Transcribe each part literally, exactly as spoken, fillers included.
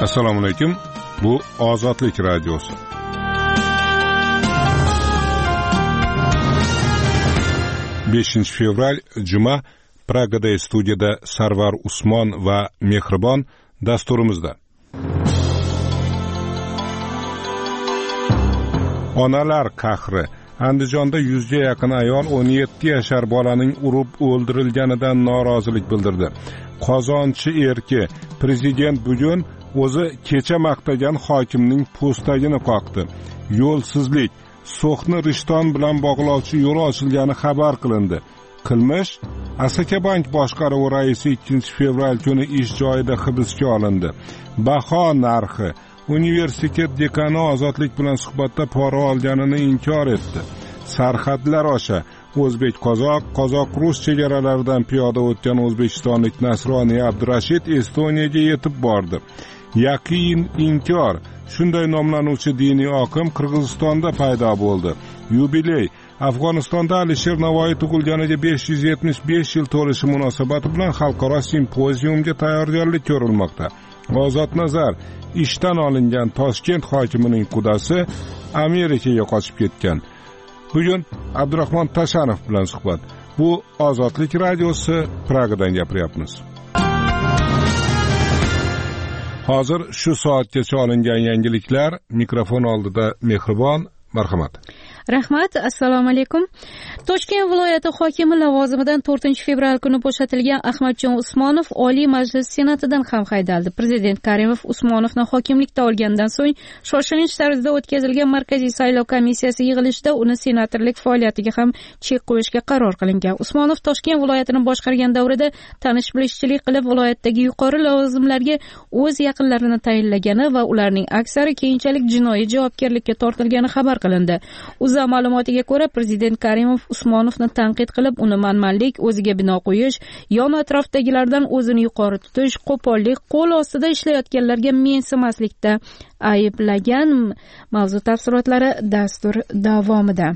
Assalomu alaykum. Bu Ozodlik radiosi. beshinchi fevral juma Pragada studiyada Sarvar Usmon va Mehribon dasturimizda. Onalar qahri. Andijonda yuzga yaqin ayol o'n yetti yashar bolaning urib o'ldirilganidan norozilik bildirdi. Qozonchi erki prezident bugun o'zi kecha maqtagan hokimning postagini qoqdi. Yo'lsizlik, So'xni Rishton bilan bog'lovchi yo'l ochilgani xabar qilindi. Qilmish Asakabank boshqaruvi raisi ikkinchi fevral kuni ish joyida hibsga olindi. Baho narxi. Universitet dekani Ozodlik bilan suhbatda pora olganini inkor etdi. Sarhadlar osha o'zbek-qozoq, qozoq-rus chegaralaridan piyoda o'tgan o'zbekistonlik Nasroniy Abdurashid Estoniyaga yetib bordi. Yaqin inkor. Shunday nomlanuvchi diniy oqim Qirg'izistonda paydo bo'ldi. Yubiley. Afg'onistonda Alisher Navoiy tug'ilganiga besh yuz yetmish besh yil to'lishi munosabati bilan xalqaro simpoziumga tayyorgarlik ko'rilmoqda. Ozod nazar, ishdan olingan Toshkent hokimining qudasi Amerikaga qochib ketgan. Bugun Abdurahmon Tashanov bilan suhbat. Bu Ozodlik radiosi, Pragadan gapiryapmiz. Hozir shu soatgacha olingan yangiliklar. Mikrofon oldida Mehribon, marhamat. Rahmat, assalomu alaykum. Toshkent viloyati hokimi lavozimidan to'rtinchi fevral kuni bo'shatilgan Ahmadjon Usmonov Oliy Majlis Senatidan ham haydaldi. Prezident Karimov Usmonovni hokimlikda olgandan so'ng shoshilinch tarzda o'tkazilgan Markaziy saylov komissiyasi yig'ilishida uni senatorlik faoliyatiga ham chek qo'yishga qaror qilingan. Usmonov Toshkent viloyatini boshqargan davrida tanish-bilishchilik qilib viloyatdagi yuqori lavozimlarga o'z yaqinlarini tayinlagani va ularning aksari keyinchalik jinoiy javobgarlikka tortilgani xabar qilindi. O'z ma'lumotiga ko'ra, prezident Karimov Usmonovni tanqid qilib, uni manmanlik, o'ziga bino qo'yish, yon atrofdagilardan o'zini yuqori tutish, qo'pollik, qo'l ostida ishlayotganlarga mensimaslikda ayblagan. Mavzu tafsilotlari dastur davomida.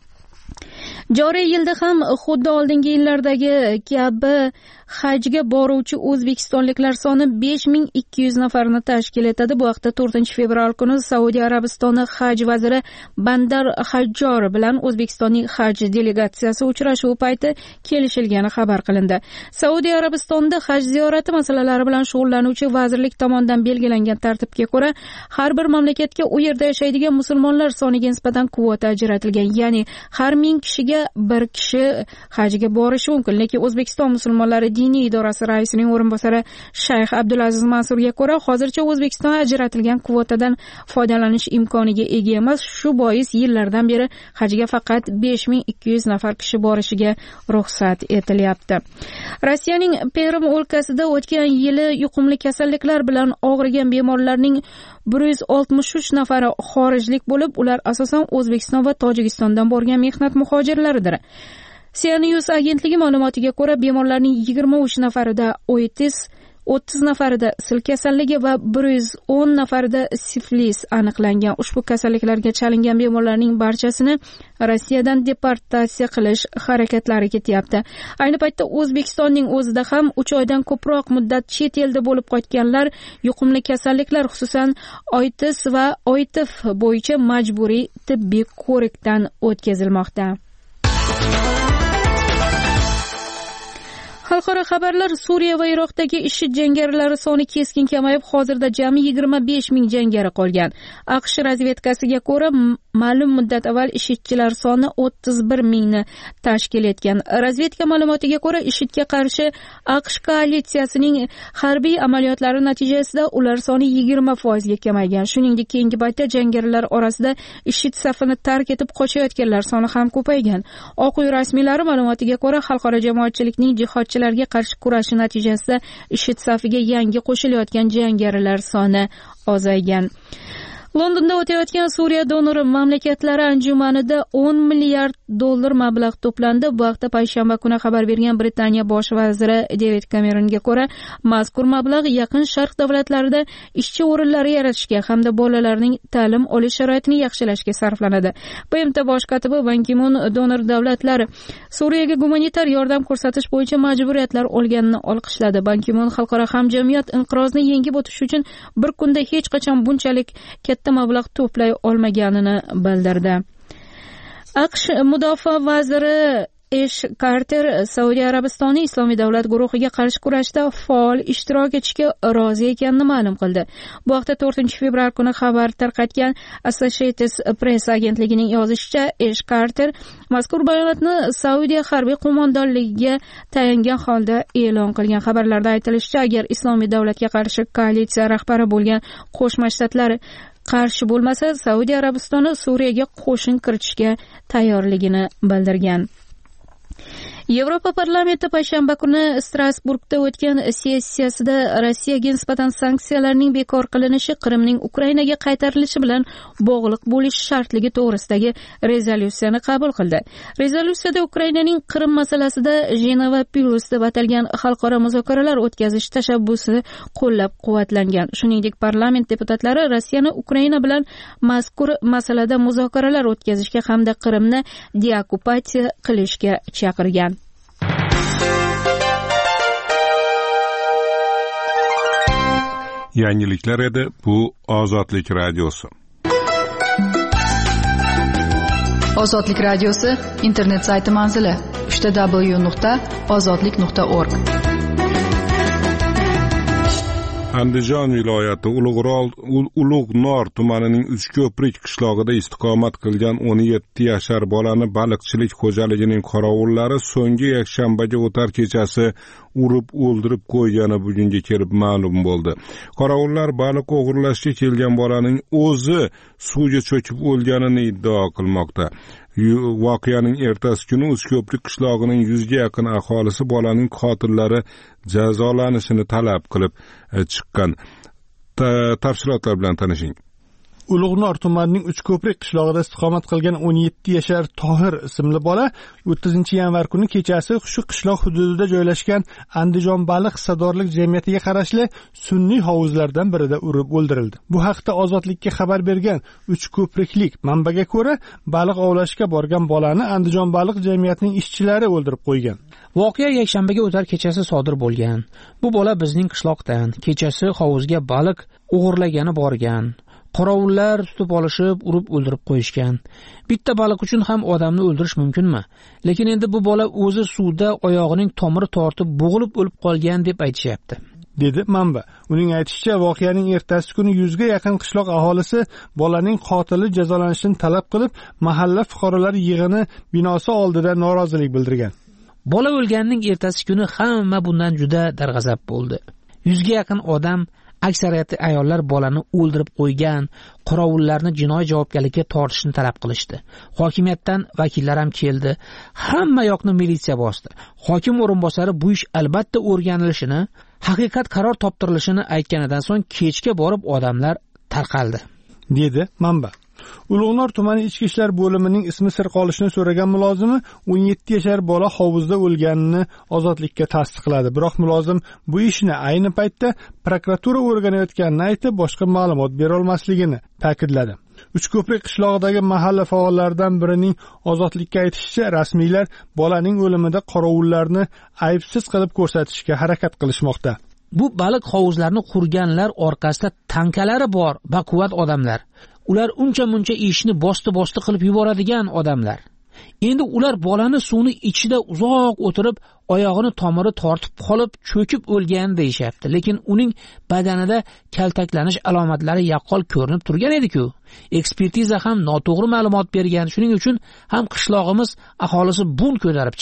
Joriy yilda ham xuddi oldingi yillardagi kabi hajga boruvchi o'zbekistonliklar soni besh ming ikki yuz nafarni tashkil etadi. Bu haqda to'rtinchi fevral kuni Saudiya Arabistoni haj vaziri Bandar Hajjor bilan O'zbekistonning haj delegatsiyasi uchrashuvi payti kelishilgani xabar qilindi. Saudiya Arabistonida haj ziyorati masalalari bilan shug'ullanuvchi vazirlik tomonidan belgilangan tartibga ko'ra, har bir mamlakatga u yerda yashaydigan musulmonlar soniga nisbatan kvota ajratilgan. Ya'ni har ming kishiga bir kishi hajga borishi mumkin. Lekin O'zbekiston musulmonlari diniy idorasi raisining o'rinbosari Shayx Abdulaziz Mansurga ko'ra, hozircha O'zbekiston ajratilgan kvotadan foydalanish imkoniga ega emas. Shu bois yillardan beri hajga faqat besh ming ikki yuz nafar kishi borishiga ruxsat etilyapti. Rossiyaning Perm o'lkasida o'tgan yili yuqumli kasalliklar bilan og'rigan bemorlarning bir yuz oltmish uch nafari xorijlik bo'lib, ular asosan O'zbekiston va Tojikistondan borgan mehnat muhojirlaridir. C N News agentligi ma'lumotiga ko'ra, bemorlarning yigirma uch nafarida oitis, o'ttiz nafarida sil kasalligi va bir yuz o'n nafarida siflis aniqlangan. Ushbu kasalliklarga chalingan bemorlarning barchasini Rossiyadan deportatsiya qilish harakatlari ketyapti. Ayni paytda O'zbekistonning o'zida ham uch oydan ko'proq muddat chet elda bo'lib qolganlar yuqumli kasalliklar, xususan oitis va oitif bo'yicha majburiy tibbiy ko'rikdan o'tkazilmoqda. Xalqaro xabarlar. Suriya va Iroqdagi IShID jangarilari soni keskin kamayib, hozirda jami yigirma besh ming jangari qolgan. AQSh razvedkasiga ko'ra, ma'lum muddat avval IShIDchilar soni o'ttiz bir mingni tashkil etgan. Razvedka ma'lumotiga ko'ra, IShIDga qarshi AQSh koalitsiyasining harbiy amaliyotlari natijasida ular soni yigirma foizga kamaygan. Shuningdek, keyingi paytda jangarilar orasida IShID safini tark etib qochayotganlar soni ham ko'paygan. Oq uy rasmiylari ma'lumotiga ko'ra, xalqaro jamoatchilikning jihodchi larga qarshi kurashi natijasida IShID safiga yangi qo'shilayotgan jangarilar soni ozaygan. Londonda o'tayotgan Suriya donori mamlakatlari anjumanida o'n milliard dollar mablag' to'plandi. Bu haqda payshanba kuni xabar bergan Britaniya bosh vaziri David Cameronga ko'ra, mazkur mablag' yaqin sharq davlatlarida ishchi o'rinlari yaratishga hamda bolalarning ta'lim olish sharoitini yaxshilashga sarflanadi. B M T bosh kotibi Ban Ki-mun donor davlatlar Suriyaga gumanitar yordam ko'rsatish bo'yicha majburiyatlar olganini olqishladi. Ban Ki-mun xalqaro hamjamiyat inqirozni yengib o'tish uchun bir kunda hech qachon bunchalik katta mablag' to'play olmaganini bildirdi. AQSh mudofaa vaziri Esh Karter Saudiya Arabistoni Islomiy davlat guruhiga qarshi kurashda faol ishtirok etishga rozi ekanini ma'lum qildi. Bu haqda to'rtinchi fevral kuni xabar tarqatgan Associated Press agentligining yozishicha, Esh Karter mazkur bayonotni Saudiya harbiy qo'mondonligiga tayangan holda e'lon qilgan. Xabarlarda aytilishicha, agar Islomiy davlatga qarshi koalitsiya rahbari bo'lgan Qo'shma Shtatlar qarshi bo'lmasa, Saudiya Arabistoni Suriyaga qo'shin kiritishga tayyorligini bildirgan. Yevropa parlamenti payshanba kuni Strasburgda o'tgan sessiyasida Rossiyaga nisbatan sanksiyalarning bekor qilinishi Qrimning Ukrainaga qaytarilishi bilan bog'liq bo'lishi shartligi to'g'risidagi rezolyutsiyani qabul qildi. Rezolyutsiyada Ukrainaning Qrim masalasida Geneva Plus deb atalgan xalqaro muzokaralar o'tkazish tashabbusi qo'llab-quvvatlangan. Shuningdek, parlament deputatlari Rossiyani Ukraina bilan mazkur masalada muzokaralar o'tkazishga hamda Qrimni deokkupatsiya qilishga chaqirgan. Yangiliklar edi, bu Ozodlik radiosi. Ozodlik radiosi internet sayti manzili w w w nuqta ozodlik nuqta org. Andijon viloyati Ulug'rol Ulug'nor tumanining Uchko'prik qishlog'ida istiqomat qilgan o'n yetti yashar bolani baliqchilik xo'jaligining qorovullari so'nggi yakshanbaga o'tar kechasi urib o'ldirib qo'ygani bugunga kelib ma'lum bo'ldi. Qorovullar baliq o'g'irlashga kelgan bolaning o'zi suvga cho'kib o'lganini iddao qilmoqda. Voqeaning ertasi kuni Uchko'prik qishlog'ining yuzga yaqin aholisi bolaning qotillari jazolanishini talab qilib chiqqan. Tafsilotlar bilan tanishing. Ulug'nor tumanining Uchko'prik qishlog'ida istiqomat qilgan o'n yetti yashar Tohir ismli bola o'ttizinchi yanvar kuni kechasi shu qishloq hududida joylashgan Andijon baliq hissadorlik jamiyatiga qarashli sun'iy hovuzlardan birida urib o'ldirildi. Bu haqda Ozodlikka xabar bergan Uchko'priklik manbaga ko'ra, baliq ovlashga borgan bolani Andijon baliq jamiyatining ishchilari o'ldirib qo'ygan. Voqea yakshanbaga o'tar kechasi sodir bo'lgan. Bu bola bizning qishloqdan kechasi hovuzga baliq o'g'irlagani borgan. Qorovullar tutib olishib, urib o'ldirib qo'yishgan. Bitta baliq uchun ham odamni o'ldirish mumkinmi? Lekin endi bu bola o'zi suvda oyog'ining tomiri tortib, bo'g'ilib o'lib qolgan deb aytishyapti, dedi manba. Uning aytishicha, voqeaning ertasi kuni yuzga yaqin qishloq aholisi bolaning qotili jazolanishini talab qilib, mahalla fuqarolar yig'ini binosi oldida norozilik bildirgan. Bola o'lganining ertasi kuni hamma bundan juda darg'azab bo'ldi. Yuzga yaqin odam, aksariyati ayollar bolani o'ldirib qo'ygan, qorovullarni jinoiy javobgarlikka tortishni talab qilishdi. Hokimiyatdan vakillar ham keldi. Hamma yoqni militsiya bosdi. Hokim o'rinbosari bu ish albatta o'rganilishini, haqiqat qaror toptirilishini aytganidan so'ng kechga borib odamlar tarqaldi, dedi manba. Ulug'nor tumani ichki ishlar bo'limining ismi sir qolishini so'ragan mulozimi o'n yetti yashar bola hovuzda o'lganini Ozodlikka tasdiqladi. Biroq mulozim bu ishni ayni paytda prokuratura o'rganayotganini aytib, boshqa ma'lumot bera olmasligini ta'kidladi. Uchko'prik qishlog'idagi mahalla faollaridan birining Ozodlikka aytishicha, rasmiylar bolaning o'limida qorovullarni aybsiz qilib ko'rsatishga harakat qilishmoqda. Bu baliq hovuzlarini qurganlar orqasida tankalari bor, baquvvat odamlar. Ular uncha-muncha ishni bosti-bosti qilib yuboradigan odamlar. Endi ular bolani suvni ichida uzoq o'tirib, oyog'ini tomiri tortib qolib, cho'kib o'lgan deyapti. Lekin uning badanida kaltaklanish alomatlari yaqqol ko'rinib turgan edi-ku. Ekspertiza ham noto'g'ri ma'lumot bergan. Shuning uchun ham qishlog'imiz aholisi bun ko'tarib chiqdi.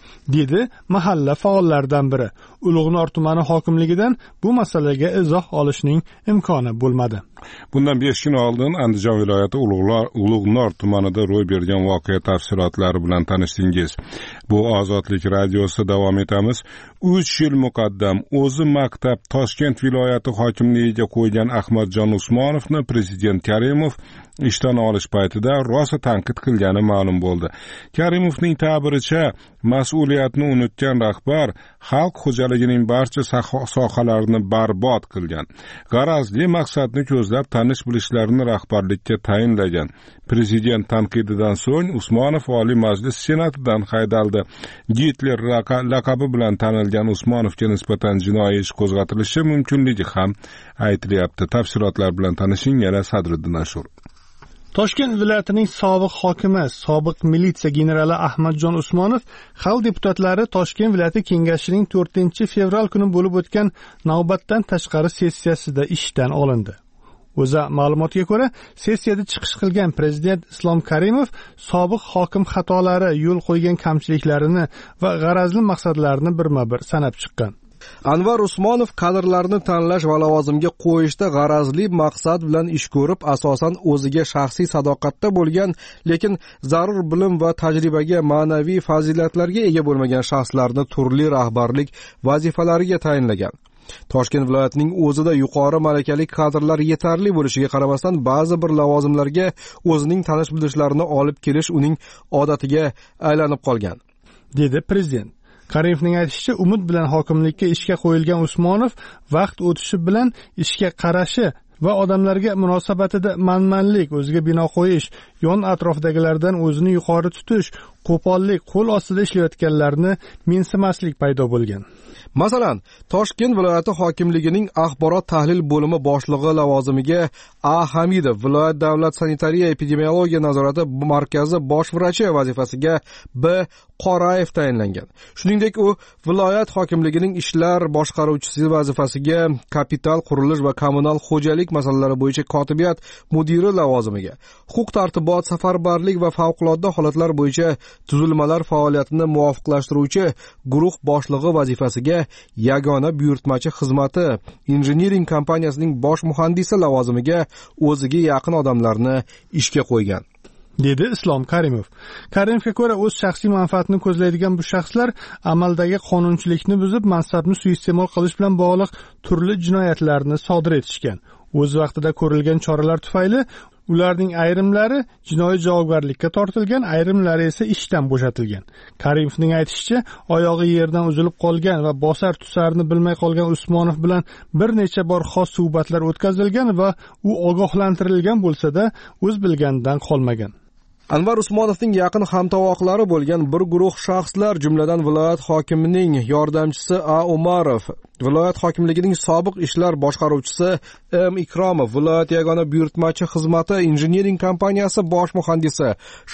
dedi mahalla faollaridan biri. Ulug'nor tumani hokimligidan bu masalaga izoh olishning imkoni bo'lmadi. Bundan besh kun oldin Andijon viloyati Ulug'nor tumanida ro'y bergan voqea tafsilotlari bilan tanishdingiz. Bu Ozodlik radiosi davom etamiz. uch yil muqaddam o'zi maktab Toshkent viloyati hokimligiga qo'ygan Ahmadjon Usmonovni prezident Karimov ishdan olish paytida rosa tanqid qilgani ma'lum bo'ldi. Karimovning ta'biricha, mas'uliyatni unutgan rahbar xalq xo'jaligining barcha sohalarini barbod qilgan. G'arazli maqsadni ko'zlab tanish bilishlarini rahbarlikka tayinlagan. Prezident tanqididan so'ng Usmonov Oliy Majlis Senatidan haydaldi. Gitler laqabi bilan tanilgan Usmonovga nisbatan jinoiy ish qo'zg'atilishi mumkinligi ham aytilyapti. Tafsilotlar bilan tanishing, yana Sadriddin Ashur. Toshkent viloyatining sobiq hokimi, sobiq militsiya generali Ahmadjon Usmonov xalq deputatlari Toshkent viloyati kengashining to'rtinchi fevral kuni bo'lib o'tgan navbatdan tashqari sessiyasida ishdan olindi. O'za ma'lumotiga ko'ra, sessiyada chiqish qilgan prezident Islom Karimov sobiq hokim xatolari, yo'l qo'ygan kamchiliklarini va g'arazli maqsadlarini birma-bir sanab chiqqan. Anvar Usmonov kadrlarni tanlash va lavozimga qo'yishda g'arazli maqsad bilan ish ko'rib, asosan o'ziga shaxsiy sadoqatda bo'lgan, lekin zarur bilim va tajribaga, ma'naviy fazilatlarga ega bo'lmagan shaxslarni turli rahbarlik vazifalariga tayinlagan. Toshkent viloyatining o'zida yuqori malakali kadrlar yetarli bo'lishiga qaramasdan, ba'zi bir lavozimlarga o'zining tanish-bilishlarini olib kelish uning odatiga aylanib qolgan, dedi prezident. Karimovning aytishicha, umid bilan hokimlikka ishga qo'yilgan Usmonov vaqt o'tishi bilan ishga qarashi va odamlarga munosabatida manmanlik, o'ziga bino qo'yish, yon atrofdagilardan o'zini yuqori tutish, qo'pollik, qo'l ostida ishlayotganlarni mensimaslik paydo bo'lgan. Masalan, Toshkent viloyati hokimligining axborot tahlil bo'limi boshlig'i lavozimiga A. Hamidov, viloyat davlat sanitariya epidemiologiya nazorati markazi bosh vrachi vazifasiga B. Qorayev tayinlangan. Shuningdek, u viloyat hokimligining ishlar boshqaruvchisi vazifasiga kapital qurilish va kommunal xo'jalik masalalari bo'yicha kotibiyat mudiri lavozimiga, huquq-tartibot, safarbarlik va favqulodda holatlar bo'yicha tuzilmalar faoliyatini muvofiqlashtiruvchi guruh boshlig'i vazifasiga yagona buyurtmachi xizmati injiniring kompaniyasining bosh muhandisi lavozimiga o'ziga yaqin odamlarni ishga qo'ygan, dedi Islom Karimov. Karimovga ko'ra, o'z shaxsiy manfaatini ko'zlaydigan bu shaxslar amaldagi qonunchilikni buzib, mansabni suiiste'mol qilish bilan bog'liq turli jinoyatlarni sodir etishgan. O'z vaqtida ko'rilgan choralar tufayli ularning ayrimlari jinoiy javobgarlikka tortilgan, ayrimlari esa ishdan bo'shatilgan. Karimovning aytishicha, oyog'i yerdan uzilib qolgan va bosar tusarini bilmay qolgan Usmonov bilan bir necha bor xos suhbatlar o'tkazilgan va u ogohlantirilgan bo'lsa-da, o'z bilganidan qolmagan. Anvar Usmonovning yaqin hamtovoqlari bo'lgan bir guruh shaxslar, jumladan viloyat hokimining yordamchisi A. Umarov, viloyat hokimligining sobiq ishlar boshqaruvchisi M. Ikromov, viloyat yagona buyurtmachi xizmati injiniring kompaniyasi bosh muhandisi Sh.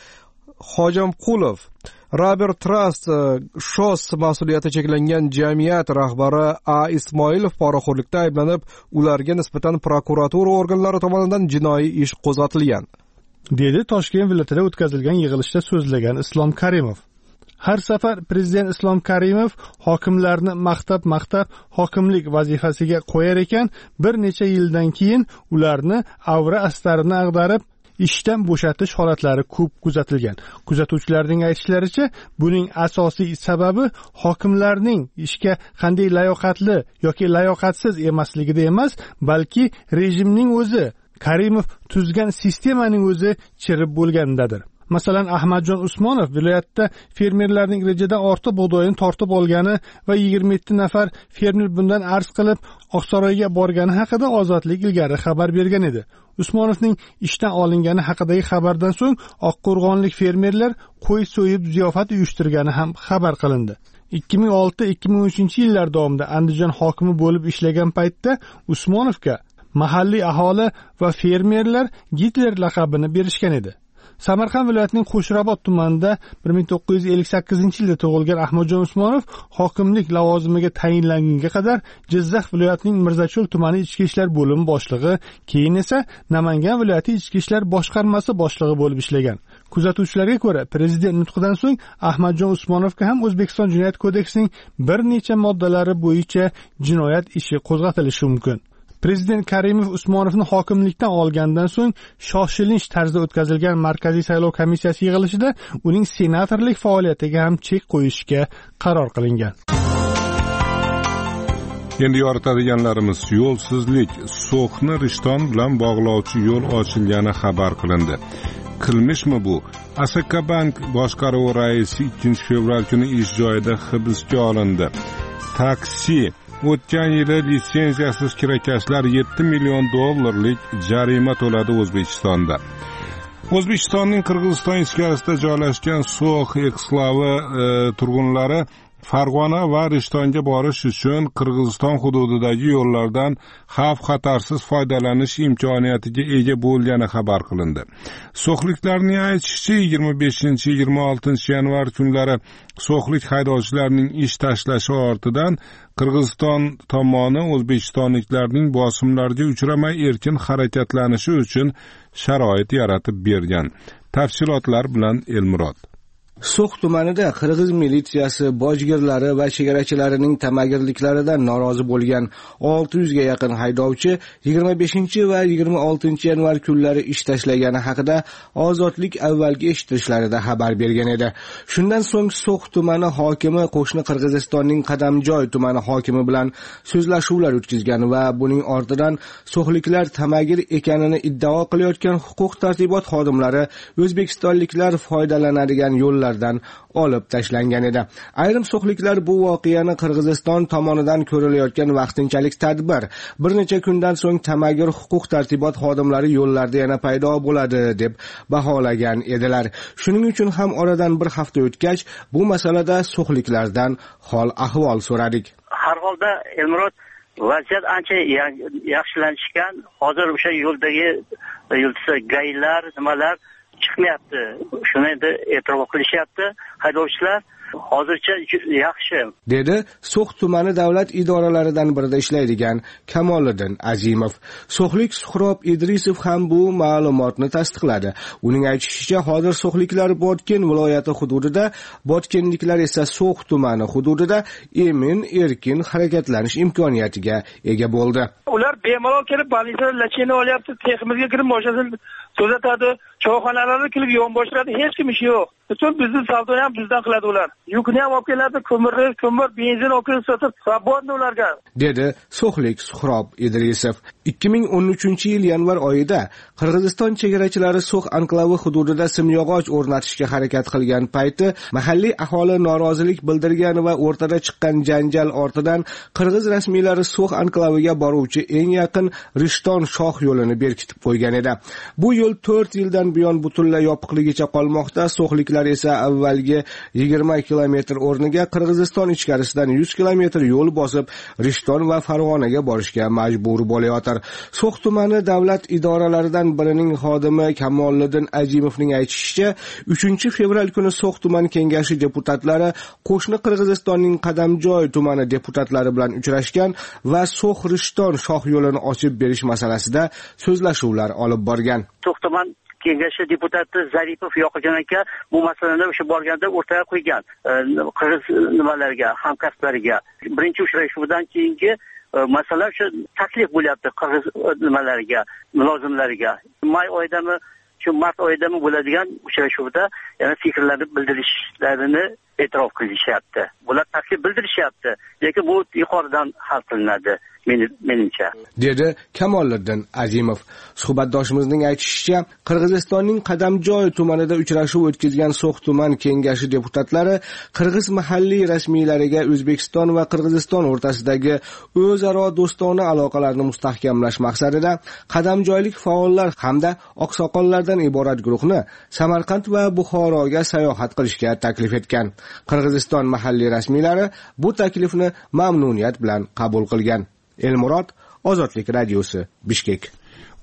Hojamqulov, Robert Trust Shos mas'uliyati cheklangan jamiyat rahbari A. Ismoilov poraxo'rlikda ayblanib, ularga nisbatan prokuratura organlari tomonidan jinoiy ish qo'zg'atilgan, dedi Toshkent viloyatida o'tkazilgan yig'ilishda so'zlagan Islom Karimov. Har safar prezident Islom Karimov hokimlarni maqtab-maqtab hokimlik vazifasiga qo'yar ekan, bir necha yildan keyin ularni avra astarini ag'darib ishdan bo'shatish holatlari ko'p kuzatilgan. Kuzatuvchilarning aytishlaricha, buning asosiy sababi hokimlarning ishga qanday layoqatli yoki layoqatsiz emasligida emas, balki rejimning o'zi, Karimov tuzgan sistemaning o'zi chirib bo'lgandadir. Masalan, Ahmadjon Usmonov viloyatda fermerlarning rejadan ortiq bug'doyini tortib olgani va yigirma yetti nafar fermer bundan arz qilib Oqsaroyga borgani haqida Ozodlik ilgari xabar bergan edi. Usmonovning ishdan olingani haqidagi xabardan so'ng oqqo'rg'onlik fermerlar qo'y so'yib ziyofat uyushtirgani ham xabar qilindi. ikki ming olti ikki ming uchinchi yillar davomida Andijon hokimi bo'lib ishlagan paytda Usmonovga mahalliy aholi va fermerlar Gitler laqabini berishgan edi. Samarqand viloyatining Qo'shrabot tumanida bir ming to'qqiz yuz ellik sakkizinchi yilda tug'ilgan Ahmadjon Usmonov hokimlik lavozimiga tayinlangunga qadar Jizzax viloyatining Mirzacho'l tumani ichki ishlar bo'limi boshlig'i, keyin esa Namangan viloyati ichki ishlar boshqarmasi boshlig'i bo'lib ishlagan. Kuzatuvchilarga ko'ra, prezident nutqidan so'ng Ahmadjon Usmonovga ham O'zbekiston Jinoyat kodeksining bir necha moddalari bo'yicha jinoyat ishi qo'zg'atilishi mumkin. Prezident Karimov Usmonovni hokimlikdan olgandan so'ng shoshilinch tarzda o'tkazilgan Markaziy saylov komissiyasi yig'ilishida uning senatorlik faoliyatiga ham chek qo'yishga qaror qilingan. Endi yoritadiganlarimiz yo'lsizlik, So'xni Rishton bilan bog'lovchi yo'l ochilgani xabar qilindi. Qilmishmi bu? Asakabank boshqaruvi raisi ikkinchi fevral kuni ish joyida hibsga olindi. Taksi o'tgan yili litsenziyasiz kirakashlar yetti million dollarlik jarima to'ladi O'zbekistonda. O'zbekistonning Qirg'iziston ichkarisida joylashgan So'x eksklavi e, turg'unlari Farg'ona va Rishtonga borish uchun Qirg'iziston hududidagi yo'llardan xavf-xatarsiz foydalanish imkoniyatiga ega bo'lgani xabar qilindi. So'xliklarning aytishicha, yigirma beshinchi yigirma oltinchi yanvar kunlari so'xlik haydovchilarning ish tashlashi ortidan Qirg'iziston tomoni o'zbekistonliklarning bosimlarga uchramay erkin harakatlanishi uchun sharoit yaratib bergan. Tafsilotlar bilan Elmurod. So'x tumanida Qirg'iz militsiyasi bojgirlari va chegarachilarining tamagirliklaridan norozi bo'lgan olti yuzga yaqin haydovchi yigirma beshinchi va yigirma oltinchi yanvar kunlari ish tashlagani haqida Ozodlik avvalgi eshitishlarida xabar bergan edi. Shundan so'ng So'x tumani hokimi qo'shni Qirg'izistonning Qadamjoy tumani hokimi bilan so'zlashuvlar o'tkazgan va buning ortidan so'xliklar tamagir ekanini iddao qilayotgan huquq tartibot xodimlari o'zbekistonliklar foydalanadigan yo'llar dan olib tashlangan edi. Ayrim so'xliklar bu voqeani Qirg'iziston tomonidan ko'rilayotgan vaqtinchalik tadbir, bir necha kundan so'ng tamagir huquq tartibot xodimlari yo'llarda yana paydo bo'ladi deb baholagan edilar. Shuning uchun ham oradan bir hafta o'tgach, bu masalada so'xliklardan hol ahvol so'radik. Har holda Elmurod vaziyat ancha yaxshilanishgan. Hozir o'sha yo'ldagi yo'lsa gaylar, nimalar chiqmayapti. Shuni endi e'tirof qilishyapti haydovchilar. Hozircha yaxshi, dedi So'x tumani davlat idoralaridan birida ishlaydigan Kamoliddin Azimov. So'xlik Suhrob Idrisov ham bu ma'lumotni tasdiqladi. Uning aytishicha, hozir so'xliklar Botken viloyati hududida, botkenliklar esa So'x tumani hududida emin erkin harakatlanish imkoniyatiga ega bo'ldi. Ular bemalol kelib politsiya lachini olyapti, teximizga kirib boshlasini so'zatadi, choyxonalarga kelib yonboshiradi, hech kim ishi yo'q. Butun bizning savdoni ham bizdan qiladi ular. Yukni ham olib keladi, ko'mirni, ko'mir, benzin olib kelib sotib, svobodni ularga, dedi So'xlik Suhrob Idrisov. ikki ming o'n uchinchi yil yanvar oyida Qirg'iziston chegarachilari So'x anklavi hududida simyog'och o'rnatishga harakat qilgan payti mahalliy aholi norozilik bildirgan va o'rtada chiqqan janjal ortidan Qirg'iz rasmiylari So'x anklaviga boruvchi eng yaqin Rishton shoh yo'lini berkitib qo'ygan edi. Bu yo'l to'rt yildan buyon butunlay yopiqligicha qolmoqda. So'xliklar esa avvalgi yigirma kilometr o'rniga Qirg'iziston ichkarisidan yuz kilometr yo'l bosib Rishton va Farg'onaga borishga majbur bo'layotir. So'x tumani davlat idoralaridan birining xodimi Kamoliddin Azimovning aytishicha, uchinchi fevral kuni So'x tuman kengashi deputatlari qo'shni Qirg'izistonning Qadamjoy tumani deputatlari bilan uchrashgan va So'x Rishton shoh yo'lini ochib berish masalasida so'zlashuvlar olib borgan. So'x tuman kengashi deputati Zaripov yoqilgan aka bu masalani o'sha borganda o'rtaga qo'ygan qirg'iz nimalarga, hamkasblariga. Birinchi uchrashuvdan keyingi masala o'sha taklif bo'lyapti qirg'iz nimalariga, mulozimlariga. May oyidami, shu mart oyidami bo'ladigan uchrashuvda yana fikrlarni bildirishlarini e'tirof qilishyapti. Bular taklif bildirishyapti, lekin bu yuqoridan hal qilinadi. Menimcha, dedi Kamoliddin Azimov. Suhbatdoshimizning aytishicha, Qirg'izistonning Qadamjoy tumanida uchrashuv o'tkazgan So'x tuman kengashi deputatlari qirg'iz mahalliy rasmiylariga O'zbekiston va Qirg'iziston o'rtasidagi o'zaro do'stona aloqalarni mustahkamlash maqsadida qadamjoylik faollar hamda oqsoqollardan iborat guruhni Samarqand va Buxoroga sayohat qilishga taklif etgan. Qirg'iziston mahalliy rasmiylari bu taklifni mamnuniyat bilan qabul qilgan. Elmurod, Ozodlik radiosi, Bishkek.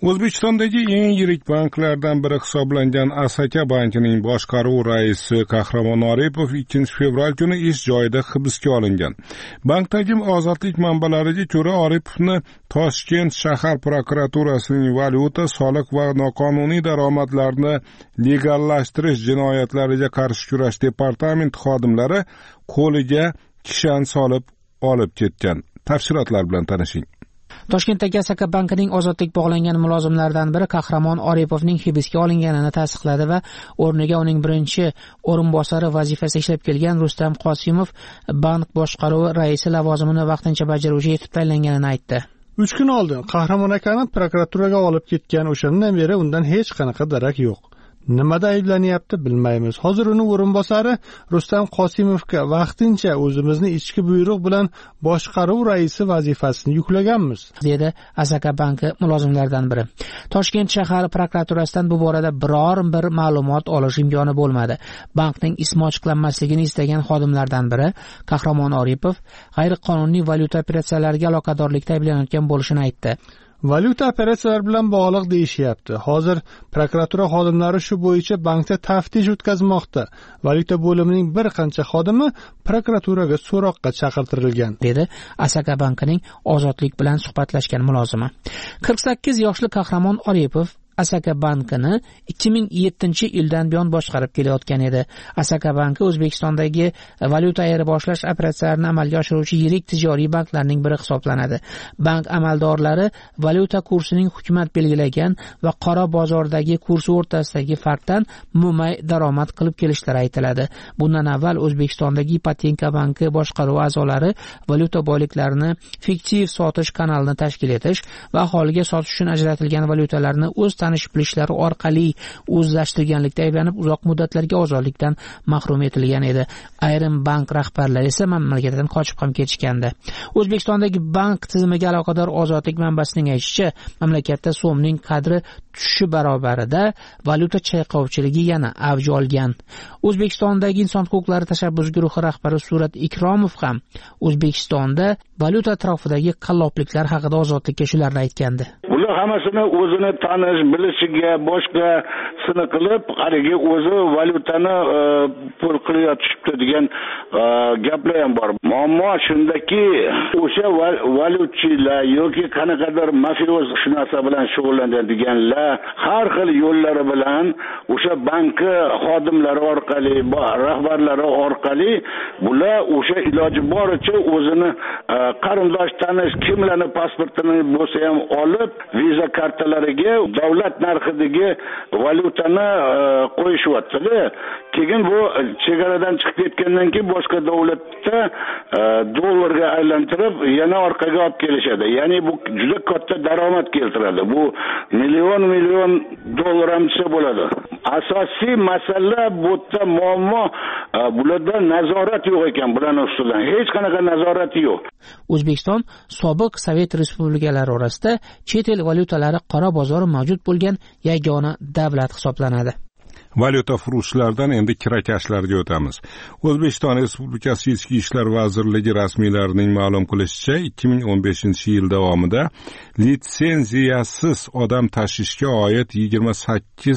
O'zbekistondagi eng yirik banklardan biri hisoblangan Asaka bankining boshqaruv raisi Qahramon Oripov ikkinchi fevral kuni ish joyida hibsga olingan. Bankdagi ozodlik manbalariga ko'ra, Oripovni Toshkent shahar prokuraturasining valyuta, soliq va noqonuniy daromadlarni legallashtirish jinoyatlariga qarshi kurash departamenti xodimlari qo'liga kishan solib olib ketgan. Tafsilotlar bilan tanishing. Toshkentdagi Asaka bankining ozodlik bog'langan mulozimlaridan biri Qahramon Oripovning hibsga olinganini tasdiqladi va o'rniga uning birinchi o'rinbosari vazifasida ishlab kelgan Rustam Qosimov bank boshqaruvi raisi lavozimini vaqtincha bajaruvchi etib tayinlanganini aytdi. uch kun oldin Qahramon akani prokuraturaga olib ketgan, o'shandan beri undan hech qanaqa darak yo'q. Nimada ayblanyapti bilmaymiz. Hozir uni o'rinbosari Rustam Qosimovga vaqtincha o'zimizni ichki buyruq bilan boshqaruv raisi vazifasini yuklaganmiz, dedi Asaka banki mulozimlaridan biri. Toshkent shahar prokuraturasidan bu borada biror bir ma'lumot olish imkoni bo'lmadi. Bankning ismi ochiqlanmasligini istagan xodimlardan biri Qahramon Oripov g'ayriqonuniy valyuta operatsiyalariga aloqadorlikda ayblanayotgan bo'lishini aytdi. Valyuta operatsiyalari bilan bog'liq deyishyapti. Hozir prokuratura xodimlari shu bo'yicha bankda taftish o'tkazmoqda. Valyuta bo'limining bir qancha xodimi prokuraturaga so'roqqa chaqirtirilgan, dedi Asaka bankining ozodlik bilan suhbatlashgan mulozimi. qirq sakkiz yoshli Qahramon Oripov Asaka bankini ikki ming yettinchi yildan buyon boshqarib kelayotgan edi. Asaka banki O'zbekistondagi valyuta ayirboshlash operatsiyalarini amalga oshiruvchi yirik tijoriy banklarning biri hisoblanadi. Bank amaldorlari valyuta kursining hukumat belgilagan va qora bozordagi kursi o'rtasidagi farqdan mo'may daromad qilib kelishlari aytiladi. Bundan avval O'zbekistondagi Ipotenka banki boshqaruv a'zolari valyuta boyliklarini fiktiv sotish kanalini tashkil etish va aholiga sotish uchun ajratilgan valyutalarni o'z tanish bilishlari orqali o'zlashtirganlikda ayblanib uzoq muddatlarga ozodlikdan mahrum etilgan edi. Ayrim bank rahbarlari esa mamlakatdan qochib ham ketishgandi. O'zbekistondagi bank tizimiga aloqador ozodlik manbasining aytishicha, mamlakatda so'mning qadri tushishi barobarida valyuta chayqovchiligi yana avj olgan. O'zbekistondagi inson huquqlari tashabbus guruhi rahbari Surat Ikromov ham O'zbekistonda valyuta atrofidagi qallobliklar haqida ozodlikka shularni aytgandi. Ular hammasini o'zini tanish, bilishiga, boshqasini qilib, qarigi o'zi valyutani pul qilayotibdi degan gaplar ham bor. Muammo shundaki, o'sha valyutchilar yoki qanaqadir mafioz shu narsa bilan shug'ullanadiganlar har xil yo'llari bilan o'sha banki xodimlari orqali, rahbarlari orqali bular o'sha iloji boricha o'zini qarindosh tanish kimlarning pasportini bo'lsa ham olib, viza kartalariga davlat narxidagi valyutani qo'yishyapti. Keyin bu chegaradan chiqib ketgandan keyin boshqa davlatda dollarga aylantirib yana orqaga olib kelishadi. Ya'ni bu juda katta daromad keltiradi. Bu million million dollar ham bo'ladi. Asosiy masala bu yerda muammo bularda nazorat yo'q ekan, bularning ustidan hech qanaqa nazorat yo'q. O'zbekiston sobiq Sovet respublikalari orasida chet el valyutalari qora bozori mavjud bo'lgan yagona davlat hisoblanadi. Valyuta furushlardan endi kirakashlarga o'tamiz. O'zbekiston Respublikasi Ichki ishlar vazirligi rasmiylarining ma'lum qilishicha, ikki ming o'n beshinchi yil davomida litsenziyasiz odam tashishga oid yigirma sakkiz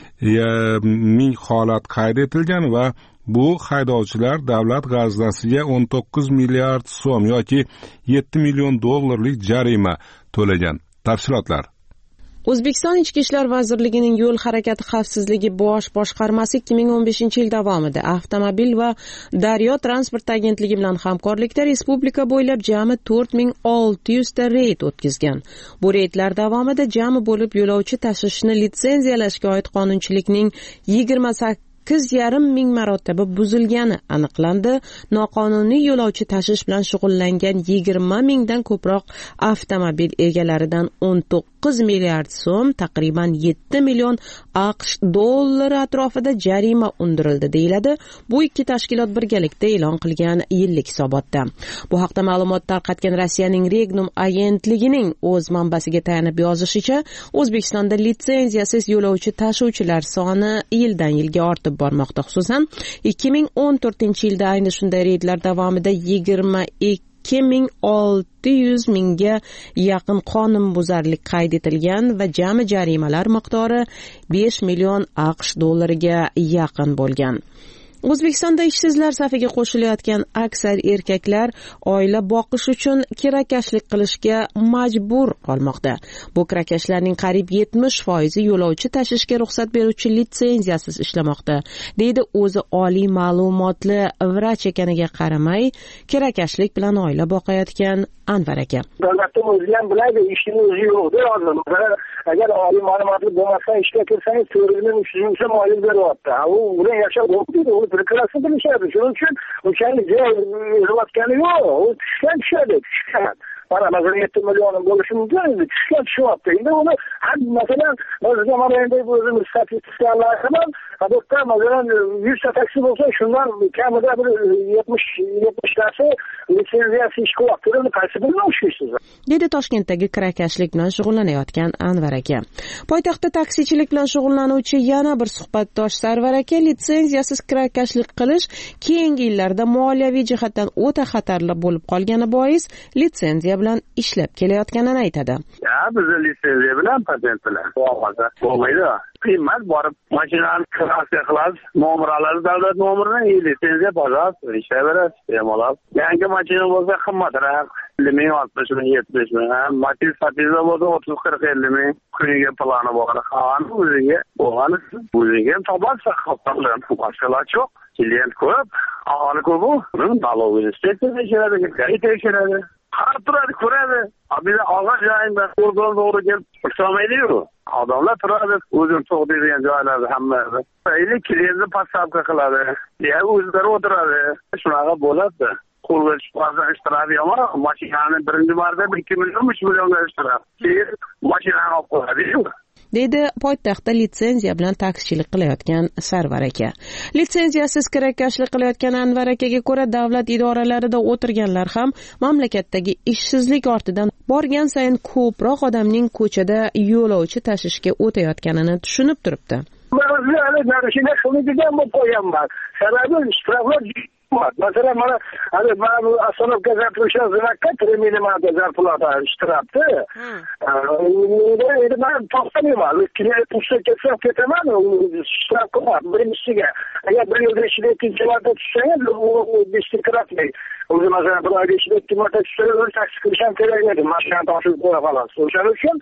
ming holat qayd etilgan va bu haydovchilar davlat g'aznasiga o'n to'qqiz milliard so'm yoki yetti million dollarlik jarima to'lagan. Tafsilotlar. O'zbekiston Ichki ishlar vazirligining yo'l harakati xavfsizligi bosh boshqarmasi ikki ming o'n beshinchi yil davomida avtomobil va daryo transport agentligi bilan hamkorlikda respublika bo'ylab jami to'rt ming olti yuz ta reyd o'tkazgan. Bu reydlar davomida jami bo'lib yo'lovchi tashishni litsenziyalashga oid qonunchilikning yigirma sakkiz yarim ming marotaba buzilgani aniqlandi. Noqonuniy yo'lovchi tashish bilan shug'ullangan yigirma mingdan ko'proq avtomobil egalaridan o'n to'qqiz milliard so'm, taqriban yetti million AQSh dollari atrofida jarima undirildi deyiladi. Bu ikki tashkilot birgalikda e'lon qilgan yillik hisobotda. Bu haqda ma'lumot tarqatgan Rossiyaning Regnum agentligining o'z manbasiga tayanib yozishicha, O'zbekistonda litsenziyasiz yo'lovchi tashuvchilar soni yildan yilga ortib bormoqda. Xususan, ikki ming o'n to'rtinchi yilda ayni shunday reydlar davomida yigirma ikki ikki ming olti yuz mingga yaqin qonunbuzarlik qayd etilgan va jami jarimalar miqdori besh million aqsh dollariga yaqin bo'lgan. O'zbekistonda ishsizlar safiga qo'shilayotgan aksar erkaklar oila boqish uchun kirakashlik qilishga majbur qolmoqda. Bu kirakashlarning qariyb yetmish foizi yo'lovchi tashishga ruxsat beruvchi litsenziyasiz ishlamoqda, deydi o'zi oliy ma'lumotli vrach ekaniga qaramay kirakashlik bilan oila boqayotgan Anvar aka. Davlatning o'zi ham biladi, ishning o'zi yo'q-da hozir. Agar oliy ma'lumotli bo'lmasa ishga kirsangiz to'rt ming uch yuz ming so'm oylik beryapti. U bilan yashab bo'lmaydi, u prekrasni bilishadi. Shuning uchun o'shani yozayotgani yo'q. U tushgan tushadi, tushgan. Mana masalan yetti million bo'lishi mumkin, tushgan tushyapti. Endi uni masalan o'zga mana endi o'zimiz statistikalar bilan adotda masalan yuz ta taksi bo'lsa, shundan kamida bir yetmish yetmish tasi litsenziyasi ishga vaqtida qaysi birini ishlaysiz? Dedi Toshkentdagi kirakashlik bilan shug'ullanayotgan Anvar aka. Poytaxtda taksichilik bilan shug'ullanuvchi yana bir suhbatdosh Sarvar aka litsenziyasiz kirakashlik qilish keyingi yillarda moliyaviy jihatdan o'ta xatarli bo'lib qolgani bois litsenziya bilan ishlab kelayotganini aytadi. Ya biz litsenziya bilan patent bilan bo'lmasa bo'lmaydi. Qiymat borib mashinani klassiya qilasiz, nomeralari davlat nomerini, litsenziya bozasiz, ishlayverasiz, bemalol. Yangi mashina bo'lsa qimmatroq, ellik ming, oltmish ming, yetmish ming, Matiz Fatizda bo'lsa o'ttiz qirq ellik ming, kuniga plani bor. Qani o'ziga, bo'lgani o'ziga topasiz, xatarlar, boshqalar yo'q. Klient ko'p, aholi ko'p, uni налоговый inspektor tekshiradi, gari tekshiradi. Qarab turadi, ko'radi. Biza og'ir joyda qo'rqon to'g'ri kelib o'xshamaydi-ku. Odamlar turadi, o'zini to'g'raydigan joylarda hammasi. Endi klientni pastavka qiladi. Ya o'zlari o'tiradi. Shunaqa bo'ladi. Qo'lga chiqqansa ishtirok yomon, mashinani birinchi marta ikki million uch millionga ishtirok. Keyin mashinani olib qo'yadi-ku. Deydi poytaxtda litsenziya bilan taksichilik qilayotgan Sarvar aka. Litsenziyasiz kirakashlik qilayotgan Anvar akaga ko'ra davlat idoralarida o'tirganlar ham mamlakatdagi ishsizlik ortidan borgan sayin ko'proq odamning ko'chada yo'lovchi tashishga o'tayotganini tushunib turibdi. Masalan, mana hali mana Asonovga zarflashgan znakka три миллиона zarplata ishtirabdi. Endi men to'xtamayman. Klient tushsa ketsam ketaman, ishtirab qilaman birinchisiga. Agar bir yilda ichida ikkinchi marta tushsangiz, u besh kiratmay. O'zi masalan bir oyda ichida ikki marta tushsangiz, taksi qilish ham kerak edi. Mashinani topshirib qo'ya qolasiz. O'shaning uchun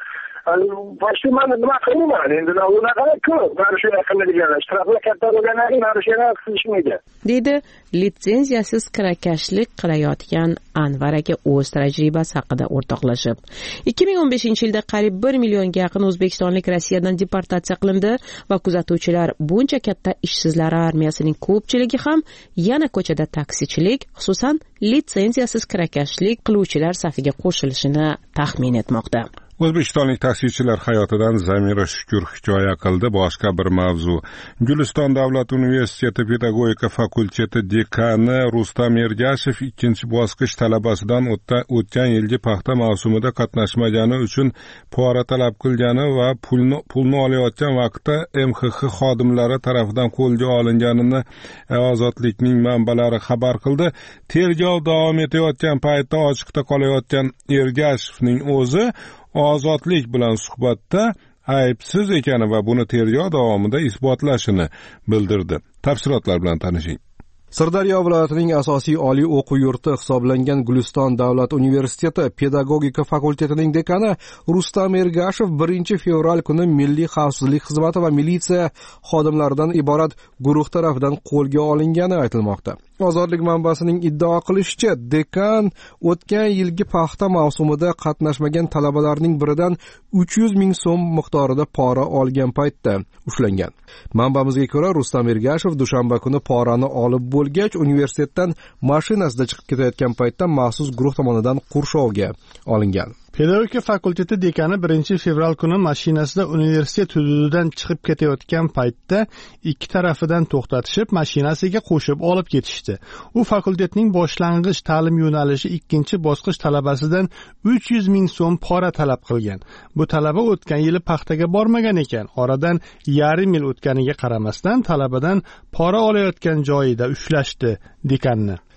boshqa mana nima qilaman? Endi unaqa ko'p, mana shu qiladiganlar. Ishtiroklar katta bo'lgandan keyin mana shu narsa qilishmaydi. Deydi litsenziyasiz kirakashlik qilayotgan Anvar aka o'z tajribasi haqida o'rtoqlashib. ikki ming o'n beshinchi yilda qariyb bir millionga yaqin o'zbekistonlik Rossiyadan deportatsiya qilindi va kuzatuvchilar buncha katta ishsizlar armiyasining ko'pchiligi ham yana ko'chada taksichilik, xususan litsenziyasiz kirakashlik qiluvchilar safiga qo'shilishini taxmin etmoqda. O'zbekistonlik taksichilar hayotidan Zamira Shukur hikoya qildi. Boshqa bir mavzu. Guliston davlat universiteti pedagogika fakulteti dekani Rustam Ergashev ikkinchi bosqich talabasidan o'tgan yilgi paxta mavsumida qatnashmagani uchun pora talab qilgani va pulni pulni olayotgan vaqtda M X X xodimlari tomonidan qo'lga olinganini Ozodlikning manbalari xabar qildi. Tergov davom etayotgan paytda ochiqda qolayotgan Ergashevning o'zi Ozodlik bilan suhbatda aybsiz ekani va buni tergov davomida isbotlashini bildirdi. Tafsilotlar bilan tanishing. Sirdaryo viloyatining asosiy oliy o'quv yurti hisoblangan Guliston davlat universiteti pedagogika fakultetining dekani Rustam Ergashev birinchi fevral kuni Milliy xavfsizlik xizmati va militsiya xodimlaridan iborat guruh tomonidan qo'lga olingani aytilmoqda. Ozodlik manbasining iddao qilishicha, dekan o'tgan yilgi paxta mavsumida qatnashmagan talabalarning biridan uch yuz ming so'm miqdorida pora olgan paytda ushlangan. Manbamizga ko'ra, Rustam Ergashev dushanba kuni porani olib bo'lgach, universitetdan mashinasida chiqib ketayotgan paytda maxsus guruh tomonidan qurshovga olingan. Pedagogika fakulteti dekani birinchi fevral kuni mashinasida universitet hududidan chiqib ketayotgan paytda ikki tarafidan to'xtatishib, mashinasiga qo'shib olib ketishdi. U fakultetning boshlang'ich ta'lim yo'nalishi ikkinchi bosqich talabasidan uch yuz ming so'm pora talab qilgan. Bu talaba o'tgan yili paxtaga bormagan ekan. Oradan yarim yil o'tganiga qaramasdan talabadan pora olayotgan joyida ushlashdi dekanni.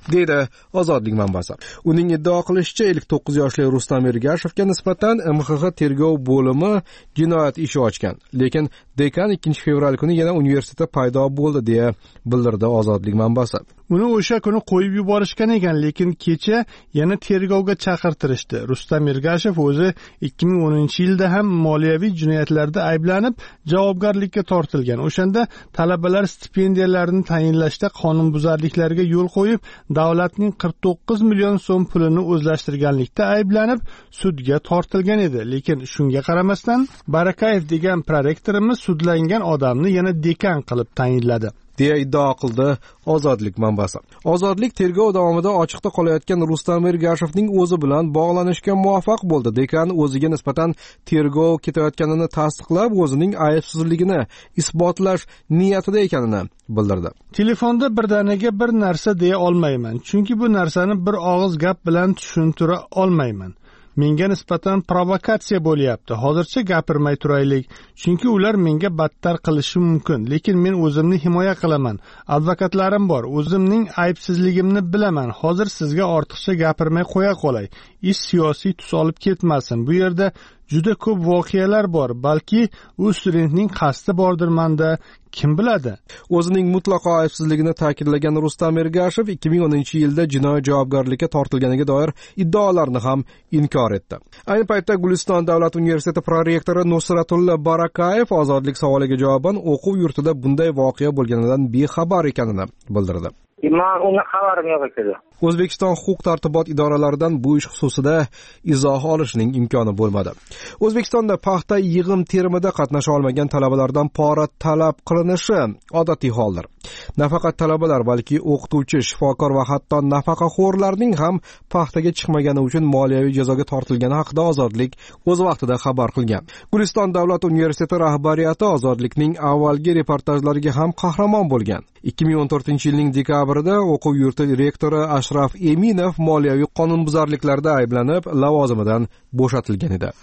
deydi Ozodlik manbasi. Uning iddao qilishicha, ellik to'qqiz yoshli Rustam Ergashevga nisbatan M X X tergov bo'limi jinoyat ishi ochgan, lekin dekan ikkinchi fevral kuni yana universitetda paydo bo'ldi deya bildirdi Ozodlik manbasi. Uni o'sha kuni qo'yib yuborishgan ekan, lekin kecha yana tergovga chaqirtirishdi. Rustam Ergashev o'zi ikki ming o'ninchi yilda ham moliyaviy jinoyatlarda ayblanib javobgarlikka tortilgan. O'shanda talabalar stipendiyalarini tayinlashda qonunbuzarliklarga yo'l qo'yib, davlatning qirq to'qqiz million so'm pulini o'zlashtirganlikda ayblanib sudga tortilgan edi. Lekin shunga qaramasdan Barakayev degan prorektorimiz sudlangan odamni yana dekan qilib tayinladi deya iddao qildi Ozodlik manbasi. Ozodlik tergov davomida ochiqda qolayotgan Rustam Ergashevning o'zi bilan bog'lanishga muvaffaq bo'ldi. Dekan o'ziga nisbatan tergov ketayotganini tasdiqlab, o'zining aybsizligini isbotlash niyatida ekanini bildirdi. Telefonda birdaniga bir narsa deya olmayman, chunki bu narsani bir og'iz gap bilan tushuntira olmayman. Menga nisbatan provokatsiya bo'lyapti. Hozircha gapirmay turaylik, chunki ular menga battar qilishi mumkin, lekin men o'zimni himoya qilaman. Advokatlarim bor, o'zimning aybsizligimni bilaman. Hozir sizga ortiqcha gapirmay qo'ya qolay. Ish siyosiy tus olib ketmasin. Bu yerda juda ko'p voqealar bor. Balki u studentning qasdi bordirmanda, kim biladi. O'zining mutlaqo aybsizligini ta'kidlagan Rustam Ergashev ikki ming o'ninchi yilda jinoiy javobgarlikka tortilganiga doir iddaolarni ham inkor etdi. Ayni paytda Guliston davlat universiteti prorektori Nusratulla Barakayev Ozodlik savoliga javoban o'quv yurtida bunday voqea bo'lganidan bexabar ekanini bildirdi. Men undan xabarim yo'q edi. O'zbekiston huquq-tartibot idoralaridan bu ish xususida izoh olishning imkoni bo'lmadi. O'zbekistonda paxta yig'im terimida qatnasha olmagan talabalardan pora talab qilinishi odatiy holdir. Nafaqat talabalar, balki o'qituvchi, shifokor va hatto nafaqaxo'rlarning ham paxtaga chiqmagani uchun moliyaviy jazoga tortilgani haqida Ozodlik o'z vaqtida xabar qilgan. Guliston davlat universiteti rahbariyati Ozodlikning avvalgi reportajlariga ham qahramon bo'lgan. ikki ming o'n to'rtinchi yilning dekabrida o'quv yurti rektori Ashraf Eminov moliyaviy qonunbuzarliklarda ayblanib lavozimidan bo'shatilgan edi.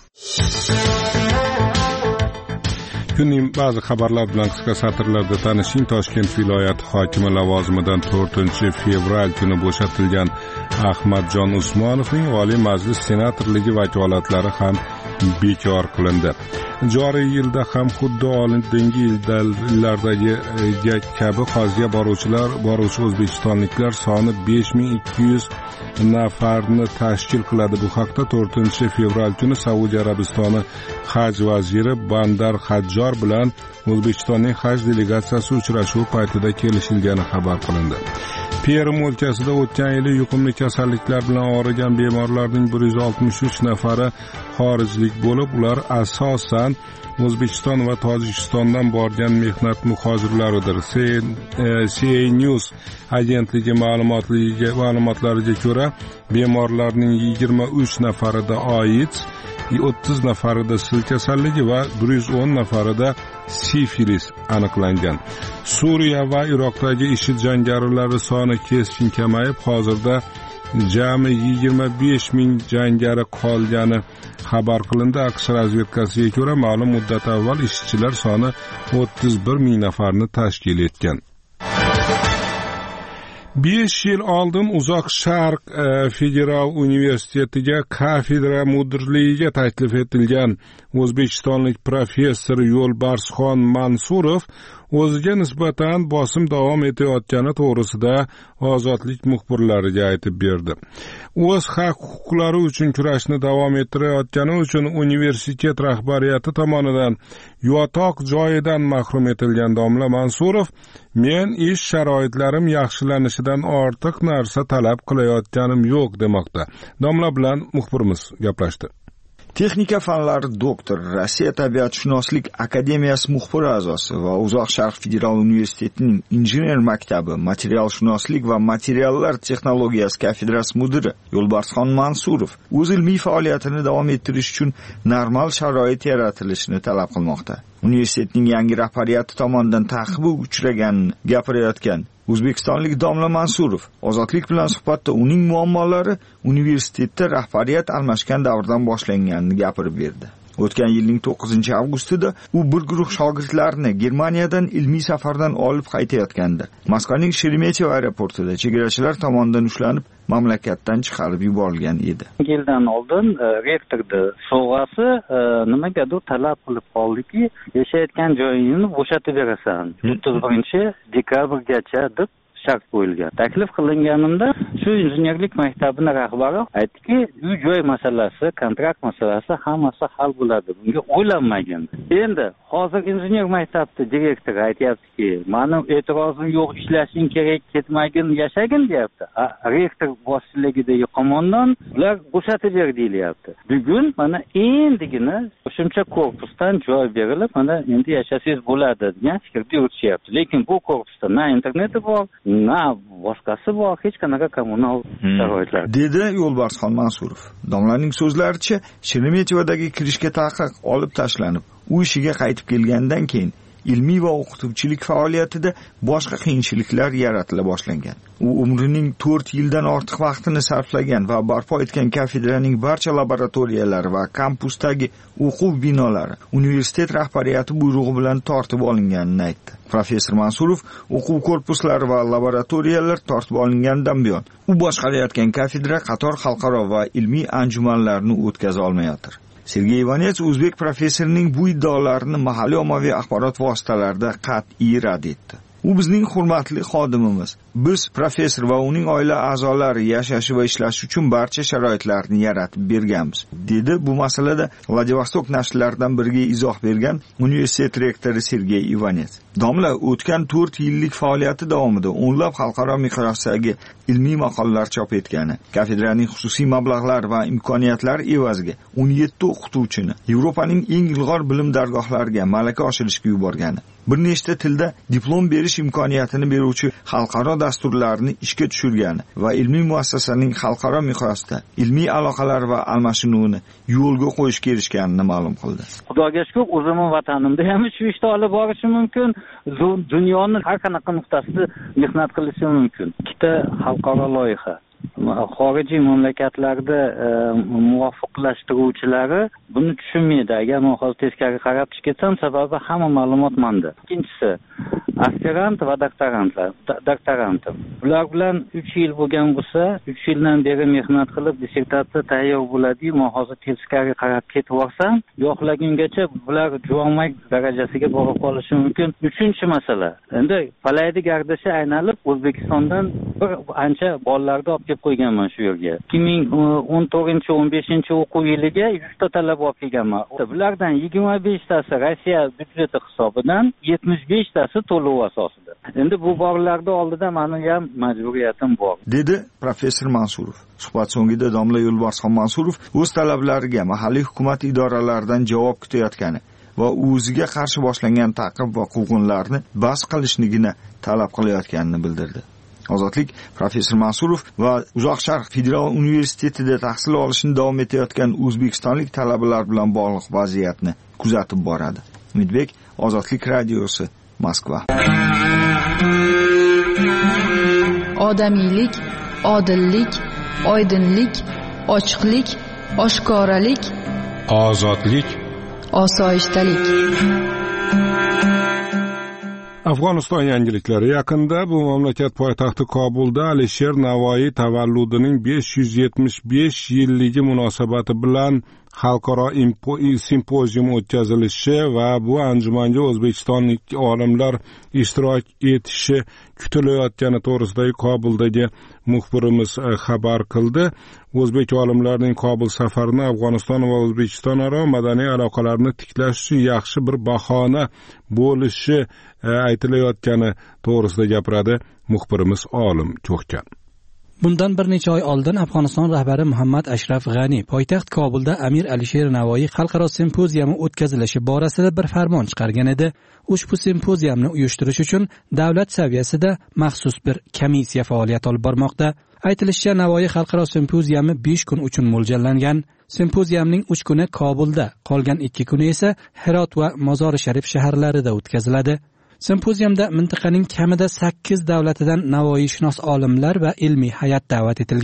Kunning ba'zi xabarlar bilan qisqa satrlarda tanishing. Toshkent viloyati hokimi lavozimidan to'rtinchi fevral kuni bo'shatilgan Ahmadjon Usmonovning Oliy Majlis senatorligi vakolatlari ham bekor qilindi. Joriy yilda ham xuddi oldingi yillardagi kabi hajga boruvchilar, boruvchi o'zbekistonliklar soni besh ming ikki yuz nafarni tashkil qiladi. Bu haqda to'rtinchi fevral kuni Saudiya Arabistoni haj vaziri Bandar Hajjor bilan O'zbekistonning haj delegatsiyasi uchrashuv paytida kelishilgani xabar qilindi. Peru o'lkasida o'tgan yili yuqumli kasalliklar bilan og'rigan bemorlarning bir yuz oltmish uch nafari xorijlik bo'lib, ular asosan O'zbekiston va Tojikistondan borgan mehnat muhojirlaridir. C A News agentligi ma'lumotlariga ma'lumotlariga ko'ra, bemorlarning yigirma uch nafarida AIDS, o'ttiz nafarida sil kasalligi va bir yuz o'n nafarida sifilis aniqlangan. Suriya va Iroqdagi IShID jangarilari soni keskin kamayib, hozirda jami yigirma besh ming jangari qolgani xabar qilindi. AQSh razvedkasiga ko'ra, ma'lum muddat avval ishchilar soni o'ttiz bir ming nafarni tashkil etgan. besh yil oldin Uzoq Sharq e, Federal universitetiga kafedra mudirligiga taklif etilgan o'zbekistonlik professor Yo'lbarsxon Mansurov o'ziga nisbatan bosim davom etayotgani to'g'risida Ozodlik muxbirlariga aytib berdi. O'z haq-huquqlari uchun kurashni davom ettirayotgani uchun universitet rahbariyati tomonidan yotoq joyidan mahrum etilgan domla Mansurov, men ish sharoitlarim yaxshilanishidan ortiq narsa talab qilayotganim yo'q demoqda. Domla bilan muxbirimiz gaplashdi. Texnika fanlari doktori, Rossiya tabiatshunoslik akademiyasi muxbir a'zosi va Uzoq Sharq Federal universitetining injener maktabi materialshunoslik va materiallar texnologiyasi kafedrasi mudiri Yo'lbarsxon Mansurov o'z ilmiy faoliyatini davom ettirish uchun normal sharoit yaratilishini talab qilmoqda. Universitetning yangi rahbariyati tomonidan ta'qibga uchraganini gapirayotgan O'zbekistonlik domla Mansurov Ozodlik bilan suhbatda uning muammolari universitetda rahbariyat almashgan davrdan boshlanganini gapirib berdi. O'tgan yilning to'qqizinchi avgustida u bir guruh shogirdlarni Germaniyadan ilmiy safardan olib qaytayotgandi. Moskvaning Sheremetyevo aeroportida chegarachilar tomonidan ushlanib, mamlakatdan chiqarib yuborilgan edi. Yildan oldin rektorning sovg'asi nimagadir talab qilib qoldiki, yashayotgan joyingni bo'shatib berasan. o'ttiz birinchi dekabrgacha deb shart qo'yilgan. Taklif qilinganimda shu injenerlik maktabining rahbari aytdiki, uy joy masalasi, kontrakt masalasi hammasi hal bo'ladi. Bunga o'ylanmagan. Endi hozir injener maktabning direktori aytayaptiki, "Mening e'tirozim yo'q, ishlashing kerak, ketmagin, yashagin" deyapti. Rektor boshchiligidagi qo'mondan ular bo'shatib ber deyilyapti. Bugun mana endigina qo'shimcha korpusdan joy berilib, mana endi yashasangiz bo'ladi degan fikrda yuritishyapti. Lekin bu korpusda na interneti bor, na boshqasi bor, hech qanaqa kommunal sharoitlar. Dedi Yo'lbarsxon Mansurov. Domlaning so'zlaricha, Sheremetyevodagi kirishga taqiq olib tashlanib, u ishiga qaytib kelgandan keyin ilmiy va o'qituvchilik faoliyatida boshqa qiyinchiliklar yaratila boshlangan. U umrining to'rt yildan ortiq vaqtini sarflagan va barpo etgan kafedraning barcha laboratoriyalari va kampusdagi o'quv binolari universitet rahbariyati buyrug'i bilan tortib olinganini aytdi. Professor Mansurov o'quv korpuslari va laboratoriyalar tortib olingandan buyon u boshqarayotgan kafedra qator xalqaro va ilmiy anjumanlarni o'tkaza olmayotir. Sergey Ivanets o'zbek professorining bu iddaolarini mahalliy ommaviy axborot vositalarida qat'iy rad etdi. U bizning hurmatli xodimimiz. Biz professor va uning oila a'zolari yashashi va ishlashi uchun barcha sharoitlarni yaratib berganmiz, dedi bu masalada Vladivostok nashrlaridan biriga izoh bergan universitet rektori Sergey Ivanets. Domla o'tgan to'rt yillik faoliyati davomida o'nlab xalqaro miqyosdagi ilmiy maqolalar chop etgani, kafedraning xususiy mablag'lar va imkoniyatlar evaziga o'n yetti o'qituvchini Yevropaning eng ilg'or bilim dargohlariga malaka oshirishga yuborgani, bir nechta tilda diplom berish imkoniyatini beruvchi xalqaro dasturlarni ishga tushirgani va ilmiy muassasaning xalqaro miqyosda ilmiy aloqalar va almashinuvini yo'lga qo'yishga erishganini ma'lum qildi. Xudoga shukr, o'zimning vatanimda ham shu ishni olib borishi mumkin. Dunyoning har qanaqa nuqtasida mehnat qilishi mumkin. Ikkita xalqaro loyiha xorijiy mamlakatlarda muvofiqlashtiruvchilari buni tushunmaydi. Agar men hozir teskari qarab chiqsam, sababi hamma ma'lumot menda. Ikkinchisi, aspirant va doktorantlar, doktorantim. Ular bilan uch yil bo'lgan bo'lsa, uch yildan beri mehnat qilib dissertatsiya tayyor bo'ladi-yu, men hozir teskari qarab ketib olsam, yo'qlagungacha bular juvonmak darajasiga borib qolishi mumkin. Uchinchi masala, endi palaydi gardashi aynalib O'zbekistondan bir ancha bolalarni olib kelib qo'yganman shu yerga. ikki ming o'n to'rtinchi o'n beshinchi o'quv yiliga yuz ta talaba olib kelganman. Bulardan yigirma beshtasi Rossiya byudjeti hisobidan, yetmish beshtasi to'lov asosida. Endi bu bolalarning oldida mening ham majburiyatim bor, dedi professor Mansurov. Suhbat so'ngida domla Yo'lbarsxon Mansurov o'z talablariga mahalliy hukumat idoralaridan javob kutayotgani va o'ziga qarshi boshlangan ta'qib va quvg'inlarni bas qilishligini talab qilayotganini bildirdi. Ozodlik professor Mansurov va Uzoq Sharq Federal universitetida tahsil olishni davom etayotgan o'zbekistonlik talabalar bilan bog'liq vaziyatni kuzatib boradi. Umidbek, Ozodlik radiosi, Moskva. Odamiylik, odillik, oydinlik, ochiqlik, oshkoralik, ozodlik, osoyishtalik. Afg'oniston yangiliklari. Yaqinda bu mamlakat poytaxti Kobulda Alisher Navoiy tavalludining besh yuz yetmish besh yilligi munosabati bilan xalqaro simpozium o'tkazilishi va bu anjumanga o'zbekistonlik olimlar ishtirok etishi kutilayotgani to'g'risidagi Kobuldagi muxbirimiz xabar qildi. O'zbek olimlarining Kobul safarini Afg'oniston va O'zbekiston aro madaniy aloqalarni tiklash uchun yaxshi bir bahona bo'lishi aytilayotgani to'g'risida gapiradi muxbirimiz Olim Cho'xkan. Bundan bir necha oy oldin Afg'oniston rahbari Muhammad Ashraf G'ani poytaxt Kobulda Amir Alisher Navoiy xalqaro simpoziyumi o'tkazilishi borasida bir farmon chiqargan edi. Ushbu simpoziyumni uyushtirish uchun davlat saviyasida maxsus bir komissiya faoliyat olib bormoqda. Aytilishicha, Navoiy xalqaro simpoziyumi besh kun uchun mo'ljallangan. Simpoziyumning uch kuni Kobulda, qolgan ikki kuni esa Herot va Mozori Sharif shaharlarida o'tkaziladi. Simpoziyumda mintaqaning kamida sakkiz davlatidan Navoiyshunos olimlar va ilmiy hay'at da'vat etilgan.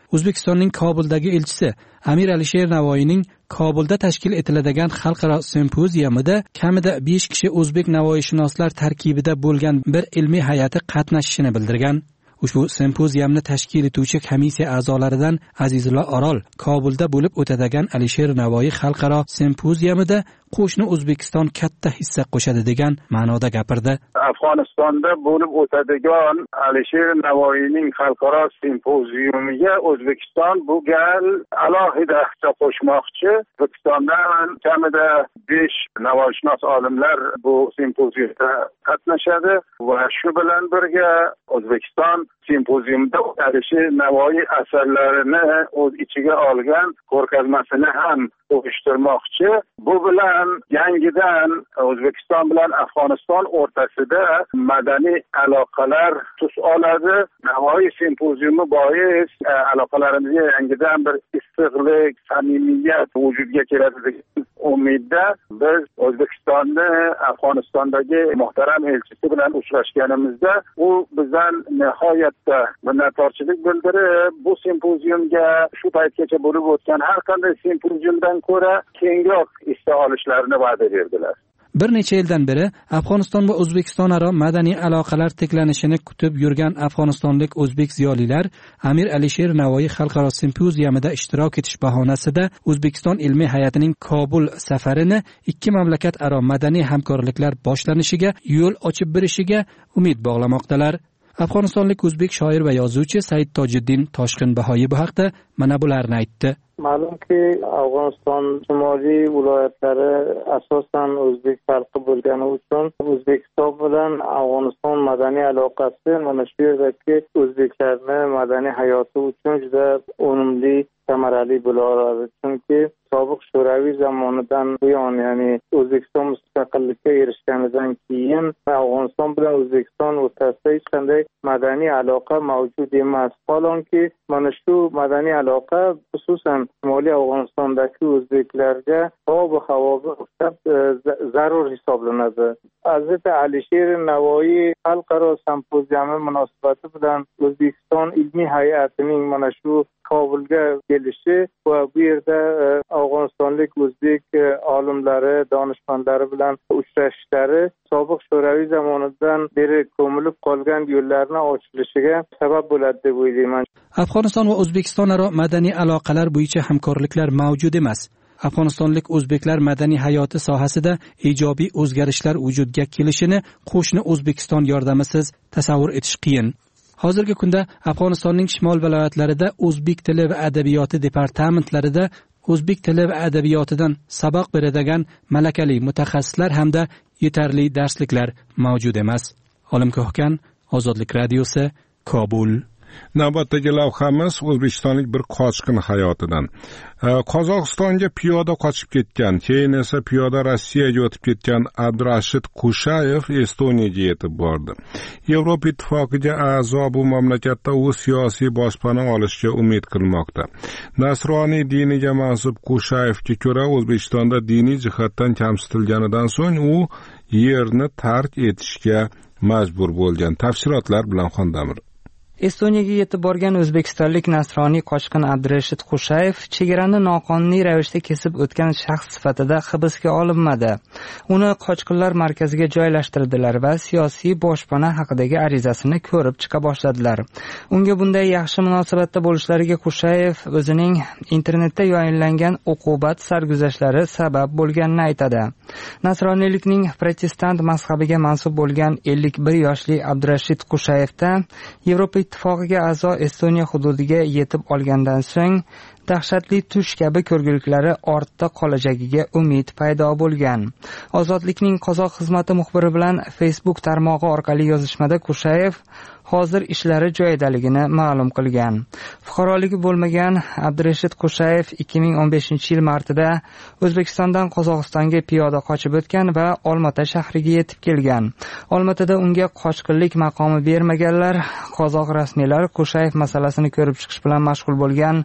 O'zbekistonning Kobuldagi elchisi Amir Alisher Navoiyning Kobulda tashkil etiladigan xalqaro sempoziyamida kamida besh kishi o'zbek navoiyshunoslar tarkibida bo'lgan bir ilmiy hay'ati qatnashishini bildirgan. Ushbu sempoziyamni tashkil etuvchi komissiya a'zolaridan Azizullo Orol Kobulda bo'lib o'tadigan Alisher Navoiy xalqaro sempoziyamida qo'shni O'zbekiston katta hissa qo'shadi degan ma'noda gapirdi. Afg'onistonda bo'lib o'tadigan Alisher Navoiyning xalqaro sempoziyumiga O'zbekiston bu gal alohida hissa qo'shmoqchi. O'zbekistondan kamida besh navoiyshunos olimlar bu sempoziyada qatnashadi va shu bilan birga O'zbekiston sempoziyumda Alisher Navoiy asarlarini o'z ichiga olgan ko'rgazmasini ham uyushtirmoqchi. Bu bilan yangidan O'zbekiston bilan Afg'oniston o'rtasida madaniy aloqalar tus oladi. Navoiy sempoziyumi bois aloqalarimizga yangidan bir issiqlik, samimiyat vujudga keladi degan umidda biz O'zbekistonni Afg'onistondagi muhtaram elchisi bilan uchrashganimizda u bizdan nihoyatda minnatdorchilik bildirib, bu sempoziyumga shu paytgacha bo'lib o'tgan har qanday sempoziyumdan ko'ra kengroq hissa olishlarini va'da berdilar. Bir necha yildan beri Afg'oniston va O'zbekiston aro madaniy aloqalar tiklanishini kutib yurgan afg'onistonlik o'zbek ziyolilar Amir Alisher Navoiy xalqaro sempoziyamida ishtirok etish bahonasida O'zbekiston ilmiy hay'atining Kobul safarini ikki mamlakat aro madaniy hamkorliklar boshlanishiga yo'l ochib berishiga umid bog'lamoqdalar. Afg'onistonlik o'zbek shoir va yozuvchi Said Tojiddin Toshqinbahoyi bu haqda mana bularni aytdi. Ma'lumki, Afg'oniston shimoliy viloyatlari asosan o'zbek xalqi bo'lgani uchun O'zbekiston bilan Afg'oniston madaniy aloqasi mana shu yerdagi o'zbeklarning madaniy hayoti uchun juda unumli, samarali bo'la oladi. Chunki sobiq Sho'raviy zamonidan buyon, ya'ni O'zbekiston mustaqillikka erishganidan keyin Afg'oniston bilan O'zbekiston o'rtasida hech qanday madaniy aloqa mavjud emas. Holonki, mana shu madaniy aloqa xususan Shimoliy Afg'onistondagi o'zbeklarga ob-u havoga o'xshab zarur hisoblanadi. Hazrati Alisher Navoiy xalqaro sempoziyami munosabati bilan O'zbekiston ilmiy hay'atining mana shu Kobulga kelishi va bu yerda Afg'onistonlik o'zbek olimlari, donishmandlari bilan uchrashishlari sobiq Sho'raviy zamonidan beri ko'milib qolgan yo'llarni ochilishiga sabab bo'ladi deb o'ylayman. Afg'oniston va O'zbekiston aro madaniy aloqalar bo'yicha hamkorliklar mavjud emas. Afg'onistonlik o'zbeklar madaniy hayoti sohasida ijobiy o'zgarishlar vujudga kelishini qo'shni O'zbekiston yordamisiz tasavvur etish qiyin. Hozirgi kunda Afg'onistonning shimol viloyatlarida o'zbek tili va adabiyoti departamentlarida o'zbek tili va adabiyotidan saboq beradigan malakali mutaxassislar hamda yetarli darsliklar mavjud emas. Olim Ko'hkan, Ozodlik radiosi, Kobul. Navbatdagi lavhamiz O'zbekistonlik bir qochqin hayotidan. Qozog'istonga piyoda qochib ketgan, keyin esa piyoda Rossiyaga o'tib ketgan Abdurashid Qushayev Estoniyaga yetib bordi. Yevropa Ittifoqiga a'zo bu mamlakatda u siyosiy boshpana olishga umid qilmoqda. Nasroniy diniga mansub Qushayevga ko'ra, O'zbekistonda diniy jihatdan kamsitilganidan so'ng u yerni tark etishga majbur bo'lgan. Tafsilotlar bilan Xondamir. Estoniyaga yetib borgan o'zbekistonlik nasroniy qochqin Abdurashid Qushayev chegarani noqonuniy ravishda kesib o'tgan shaxs sifatida hibsga olinmadi. Uni qochqinlar markaziga joylashtirdilar va siyosiy boshpana haqidagi arizasini ko'rib chiqa boshladilar. Unga bunday yaxshi munosabatda bo'lishlariga Qushayev o'zining internetda yayinlangan uqubat sarguzashtlari sabab bo'lganini aytadi. Nasroniylikning protestant mazhabiga mansub bo'lgan ellik bir yoshli Abdurashid Qushayevda Yevropa Ittifoqiga a'zo Estoniya hududiga yetib olgandan so'ng dahshatli tush kabi ko'rguliklari ortda qolajagiga umid paydo bo'lgan. Ozodlikning qozoq xizmati muxbiri bilan Facebook tarmog'i orqali yozishmada Qushayev hozir ishlari joyidaligini ma'lum qilgan. Fuqaroligi bo'lmagan Abdurashid Qushayev ikki ming o'n beshinchi yil martida O'zbekistondan Qozog'istonga piyoda qochib o'tgan va Olmaota shahriga yetib kelgan. Olmaotada unga qochqinlik maqomi bermaganlar, qozoq rasmiylari Qushayev masalasini ko'rib chiqish bilan mashg'ul bo'lgan.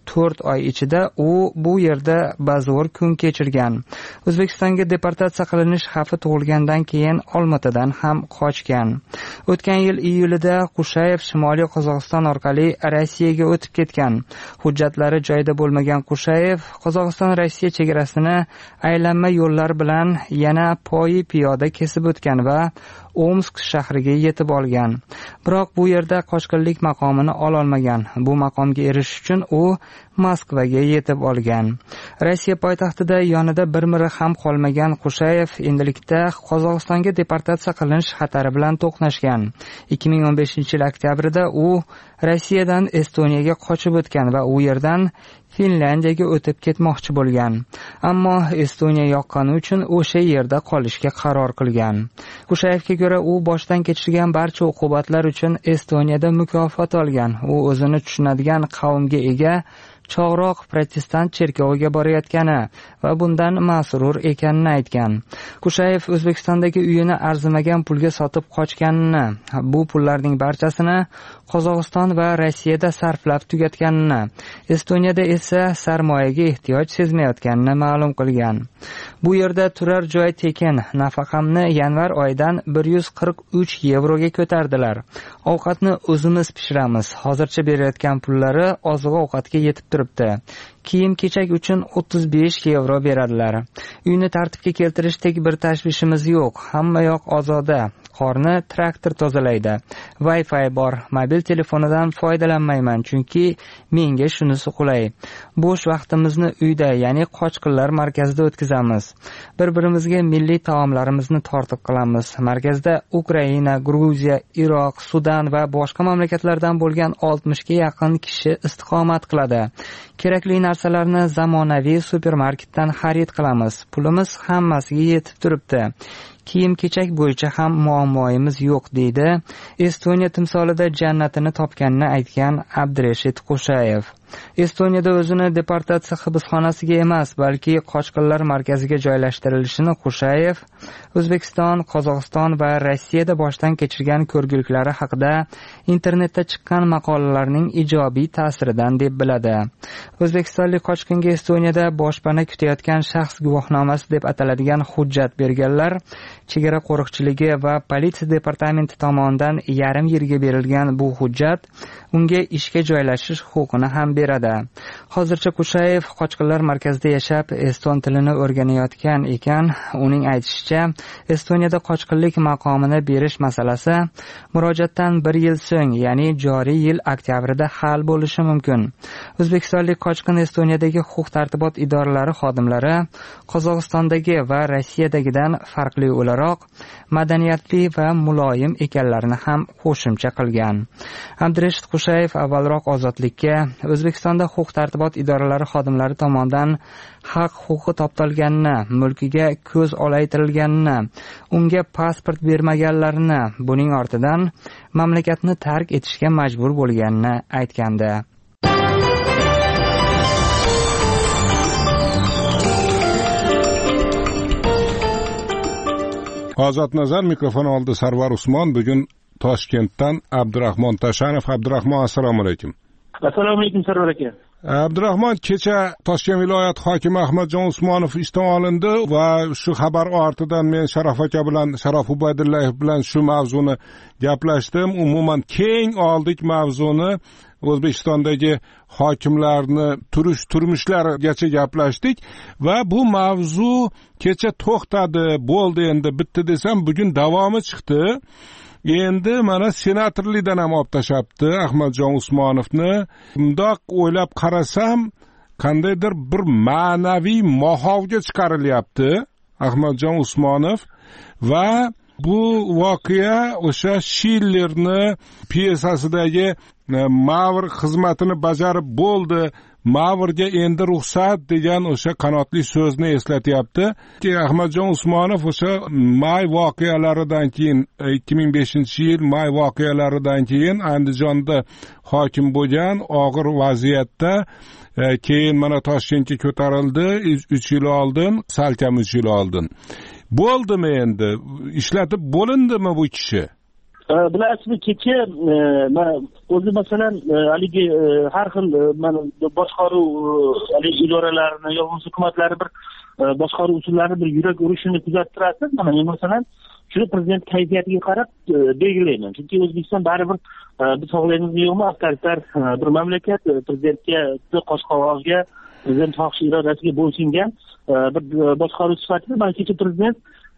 to'rt oy ichida u bu yerda bazo'r kun kechirgan. O'zbekistonga deportatsiya qilinish xavfi tug'ilgandan keyin Olmaotadan ham qochgan. O'tgan yil iyulida Qushayev Shimoliy Qozog'iston orqali Rossiyaga o'tib ketgan. Hujjatlari joyida bo'lmagan Qushayev Qozog'iston-Rossiya chegarasini aylanma yo'llar bilan yana poyi piyoda kesib o'tgan va Omsk shahriga yetib olgan. Biroq bu yerda qochqinlik maqomini ololmagan. Bu maqomga erishish uchun u Moskvaga yetib olgan. Rossiya poytaxtida yonida bir miri ham qolmagan Qushayev endilikda Qozog'istonga deportatsiya qilinish xatari bilan to'qnashgan. ikki ming o'n beshinchi yil oktyabrida u Rossiyadan Estoniyaga qochib o'tgan va u yerdan Finlandiyaga o'tib ketmoqchi bo'lgan. Ammo Estoniya yoqqani uchun o'sha yerda qolishga qaror qilgan. Qushayevga ko'ra, u boshdan kechirgan barcha uqubatlar uchun Estoniyada mukofot olgan. U o'zini tushunadigan qavmga ega chog'roq protestant cherkoviga borayotgani va bundan masrur ekanini aytgan. Qushayev O'zbekistondagi uyini arzimagan pulga sotib qochganini, bu pullarning barchasini Qozog'iston va Rossiyada sarflab tugatganini, Estoniyada esa sarmoyaga ehtiyoj sezmayotganini ma'lum qilgan. Bu yerda turar joy tekin, nafaqamni yanvar oyidan bir yuz qirq uch yevroga ko'tardilar. Ovqatni o'zimiz pishiramiz. Hozircha berayotgan pullari oziq-ovqatga yetib turibdi. Kiyim-kechak uchun o'ttiz besh yevro beradilar. Uyni tartibga keltirishdek bir tashvishimiz yo'q. Hamma yoq ozoda. Qorni traktor tozalaydi. Wi-Fi bor. Mobil telefonidan foydalanmayman, chunki menga shunisi qulay. Bo'sh vaqtimizni uyda, ya'ni qochqinlar markazida o'tkazamiz. Bir-birimizga milliy taomlarimizni tortiq qilamiz. Markazda Ukraina, Gruziya, Iroq, Sudan va boshqa mamlakatlardan bo'lgan oltmishga yaqin kishi istiqomat qiladi. Kerakli narsalarni zamonaviy supermarketdan xarid qilamiz. Pulimiz hammasiga yetib turibdi. Kiyim-kechak bo'yicha ham muammoimiz yo'q, deydi Estoniya timsolida jannatini topganini aytgan Abdurashid Qushayev. Estoniyada o'zini deportatsiya hibsxonasiga emas, balki qochqinlar markaziga joylashtirilishini Qushayev O'zbekiston, Qozog'iston va Rossiyada boshdan kechirgan ko'rguliklari haqida internetda chiqqan maqolalarning ijobiy ta'siridan deb biladi. O'zbekistonlik qochqinga Estoniyada boshpana kutayotgan shaxs guvohnomasi deb ataladigan hujjat berganlar chegara qo'riqchiligi va politsiya departamenti tomonidan yarim yilga berilgan bu hujjat unga ishga joylashish huquqini ham beradi. Hozircha Qushayev qochqinlar markazida yashab, eston tilini o'rganayotgan ekan. Uning aytishicha, Estoniyada qochqinlik maqomini berish masalasi murojaatdan bir yil so'ng, ya'ni joriy yil oktyabrida hal bo'lishi mumkin. O'zbekistonlik qochqin Estoniyadagi huquq-tartibot idoralari xodimlari Qozog'istondagi va Rossiyadagidan farqli o'laroq madaniyatli va muloyim ekanlarini ham qo'shimcha qilgan. Abdurashid Qushayev avvalroq ozodlikka O'zbekistonda huquq-tartibot idoralari xodimlari tomonidan haq huquqi toptalganini, mulkiga ko'z olaytirilganini, unga pasport bermaganlarini, buning ortidan mamlakatni tark etishga majbur bo'lganini aytgandi. Ozod nazar mikrofon oldi Sarvar Usmon. Bugun Toshkentdan Abdurahmon Tashanov. Abdurahmon, assalomu alaykum. Assalomu alaykum Sarvar aka. Abdurahmon, kecha Toshkent viloyat hokimi Ahmadjon Usmonov ishdan olindi va shu xabar ortidan men Sharof aka bilan, Sharof Ubaydullayev bilan shu mavzuni gaplashdim. Umuman keng oldik mavzuni. O'zbekistondagi hokimlarni turish turmushlarigacha gaplashdik va bu mavzu kecha to'xtadi, bo'ldi, endi bitti desam, bugun davomi chiqdi. Endi mana senatorlikdan ham olib tashlabdi Ahmadjon Usmonovni. Bundoq o'ylab qarasam, qandaydir bir ma'naviy mohovga chiqarilyapti Ahmadjon Usmonov va bu voqea o'sha Schillerni pyesasidagi Mavr xizmatini bajarib bo'ldi, Mavrga endi ruxsat degan o'sha qanotli so'zni eslatyapti. Ahmadjon Usmonov o'sha may voqealaridan keyin, ikki ming beshinchi yil may voqealaridan keyin Andijonda hokim bo'lgan, og'ir vaziyatda keyin mana Toshkentga ko'tarildi uch yil oldin, salkam uch yil oldin. Bo'ldimi endi? Ishlatib bo'lindimi bu kishi? bilasizmi, kecha o'zi masalan haligi har xil mana boshqaruv haligi idoralarini yo bo'lmasa hukumatlari bir boshqaruv usullarini bir yurak urishini kuzatib turasiz. Mana men masalan shuni prezident kayfiyatiga qarab belgilayman. Chunki O'zbekiston baribir biz xohlaymiz yo'qmi, avtoritar bir mamlakat, prezidentga qosh qovog'iga, prezident xohish irodasiga bo'ysungan bir boshqaruv sifatida mana kecha prezident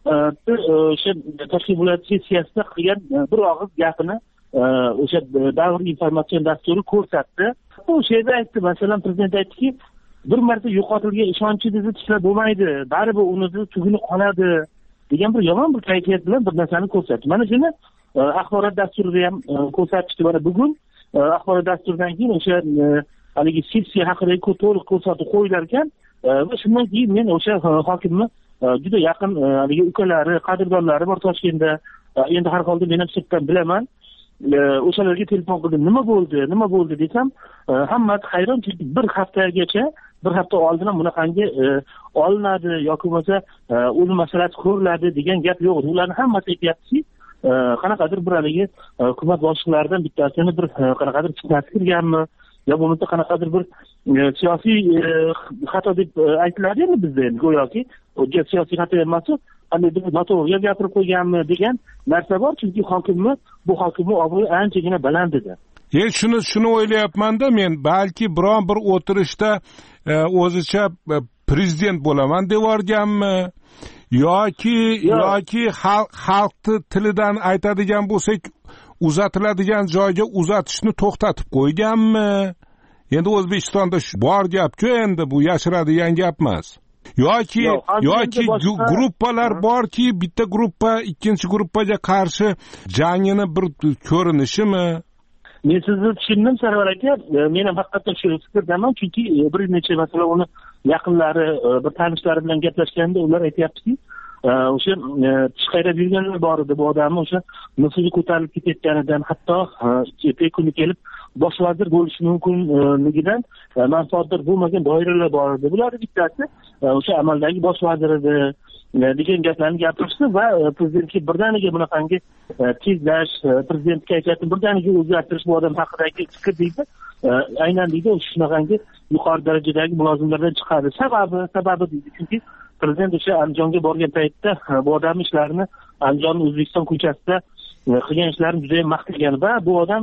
o'sha Toshkent viloyati sessiyasida qilgan bir og'iz gapini o'sha davr informatsion dasturi ko'rsatdi. O'sha yerda aytdi, masalan prezident aytdiki, bir marta yo'qotilgan ishonchingizni tiklab bo'lmaydi, baribir uni tuguni qoladi degan bir yomon bir kayfiyat bilan bir narsani ko'rsatdi. Mana shuni axborot dasturida ham ko'rsatishdi. Mana bugun axborot dasturidan keyin o'sha haligi sessiya haqidagi to'liq ko'rsatuv qo'yilar ekan va shundan keyin men o'sha hokimni juda yaqin haligi ukalari, qadrdonlari bor Toshkentda. Endi har holda men ham sirtdan bilaman. O'shalarga telefon qildim, nima bo'ldi, nima bo'ldi desam, hammasi hayron, chunki bir haftagacha, bir hafta oldin ham bunaqangi olinadi yoki bo'lmasa o'zi masalasi ko'riladi degan gap yo'q. Ularning hammasi aytyaptiki, qanaqadir bir haligi hukumat boshliqlaridan bittasini bir qanaqadir fitnasi kirganmi yo bo'lmasa qanaqadir bir siyosiy xato deb aytiladi endi bizda, endi go'yoki siyosiy xato emas, qandaydir noto'g'ri gapirib qo'yganmi degan narsa bor. Chunki hokimni bu hokimni obro'yi anchagina baland edi. E shuni shuni o'ylayapman-da men, balki biron bir o'tirishda o'zicha prezident bo'laman deb yuborganmi yoki yoki xalq tilidan aytadigan bo'lsak uzatiladigan joyga uzatishni to'xtatib qo'yganmi? Endi O'zbekistonda bor gap-ku, endi bu yashiradigan gap emas. yoki yoki gruppalar borki, bitta gruppa ikkinchi gruppaga qarshi jangini bir ko'rinishimi? Men sizni tushundim, Sarvar aka. Men ham haqiqatdan shu fikrdaman, chunki bir necha masalan uni yaqinlari, bir tanishlari bilan gaplashganda ular aytayaptiki, o'sha tishqayrab yurganlar bor edi bu odamni, o'sha nufuzi ko'tarilib ketayotganidan, hatto kuni kelib bosh vazir bo'lishi mumkinligidan manfaatdor bo'lmagan doiralar bor edi. Bularning bittasi o'sha amaldagi bosh vazir edi degan gaplarni gapirishdi va prezidentga birdaniga bunaqangi tezlash, prezident kayfiyatini birdaniga o'zgartirish bu odam haqidagi fikr deydi. Aynan deydi, shunaqangi yuqori darajadagi mulozimlardan chiqadi. Sababi, sababi deydi, chunki prezident o'sha Andijonga borgan paytda bu odam ishlarini Andijon O'zbekiston ko'chasida qilgan ishlarini juda ham maqtagan va bu odam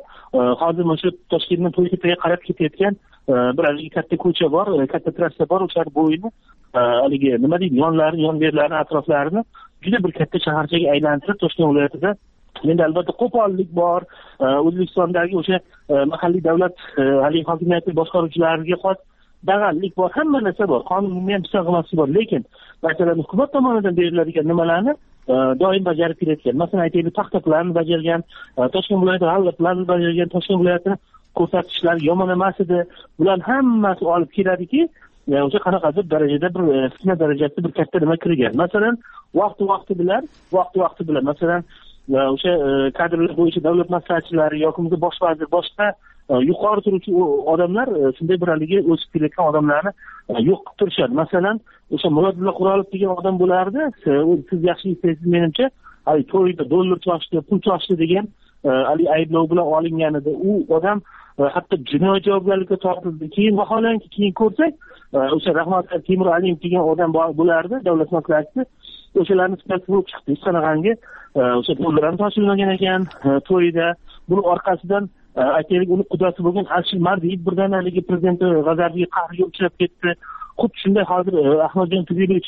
hozir o'sha Toshkentdan To'ytepaga qarab ketayotgan bir haligi katta ko'cha bor, katta trassa bor, o'sha bo'yini haligi nima deydi, yonlari, yon-berlarini, atroflarini juda bir katta shaharchaga aylantirib Toshkent viloyatida. Endi albatta qo'pollik bor, O'zbekistondagi o'sha mahalliy davlat haligi hokimiyati boshqaruvchilariga xos dag'allik bor, hamma narsa bor, qonunni ham buzib bor, lekin masalan hukumat tomonidan beriladigan nimalarni doim bajarib kelayotgan. Masalan aytaylik, paxta planini bajargan, Toshkent viloyati g'alla planini bajargan, Toshkent viloyatini ko'rsatkichlari yomon emas edi. Bular hammasi olib keladiki, o'sha qanaqadir darajada bir fitna darajasida bir katta nima kirgan. Masalan, vaqti-vaqti bilan, vaqti-vaqti bilan masalan o'sha kadrlar bo'yicha davlat maslahatchilari yoki bosh vazir, boshqa yuqori turuvchi odamlar shunday bir haligi o'sib kelayotgan odamlarni yo'q qilib turishadi. Masalan, o'sha Murodilla Qurolov degan odam bo'lardi. Siz yaxshi eslaysiz menimcha, hali to'yda dollar to'lashdi, pul to'lashdi degan hali ayblov bilan olingan edi. U odam hatto jinoiy javobgarlikka tortildi. Keyin vaholanki keyin ko'rsak, o'sha Rahmat Temur Aliyev degan odam bo'lardi, davlat maslahatchisi. O'shalarni sifatida bo'lib chiqdi. Sanag'angi o'sha dollarni topshirmagan ekan to'yda. Buni orqasidan aytaylik, uni qudasi bo'lgan Alshil Mardiyev birdan haligi prezident g'azabiga, qahriga uchrab ketdi. Xuddi shunday hozir Ahmadjon Tugilevich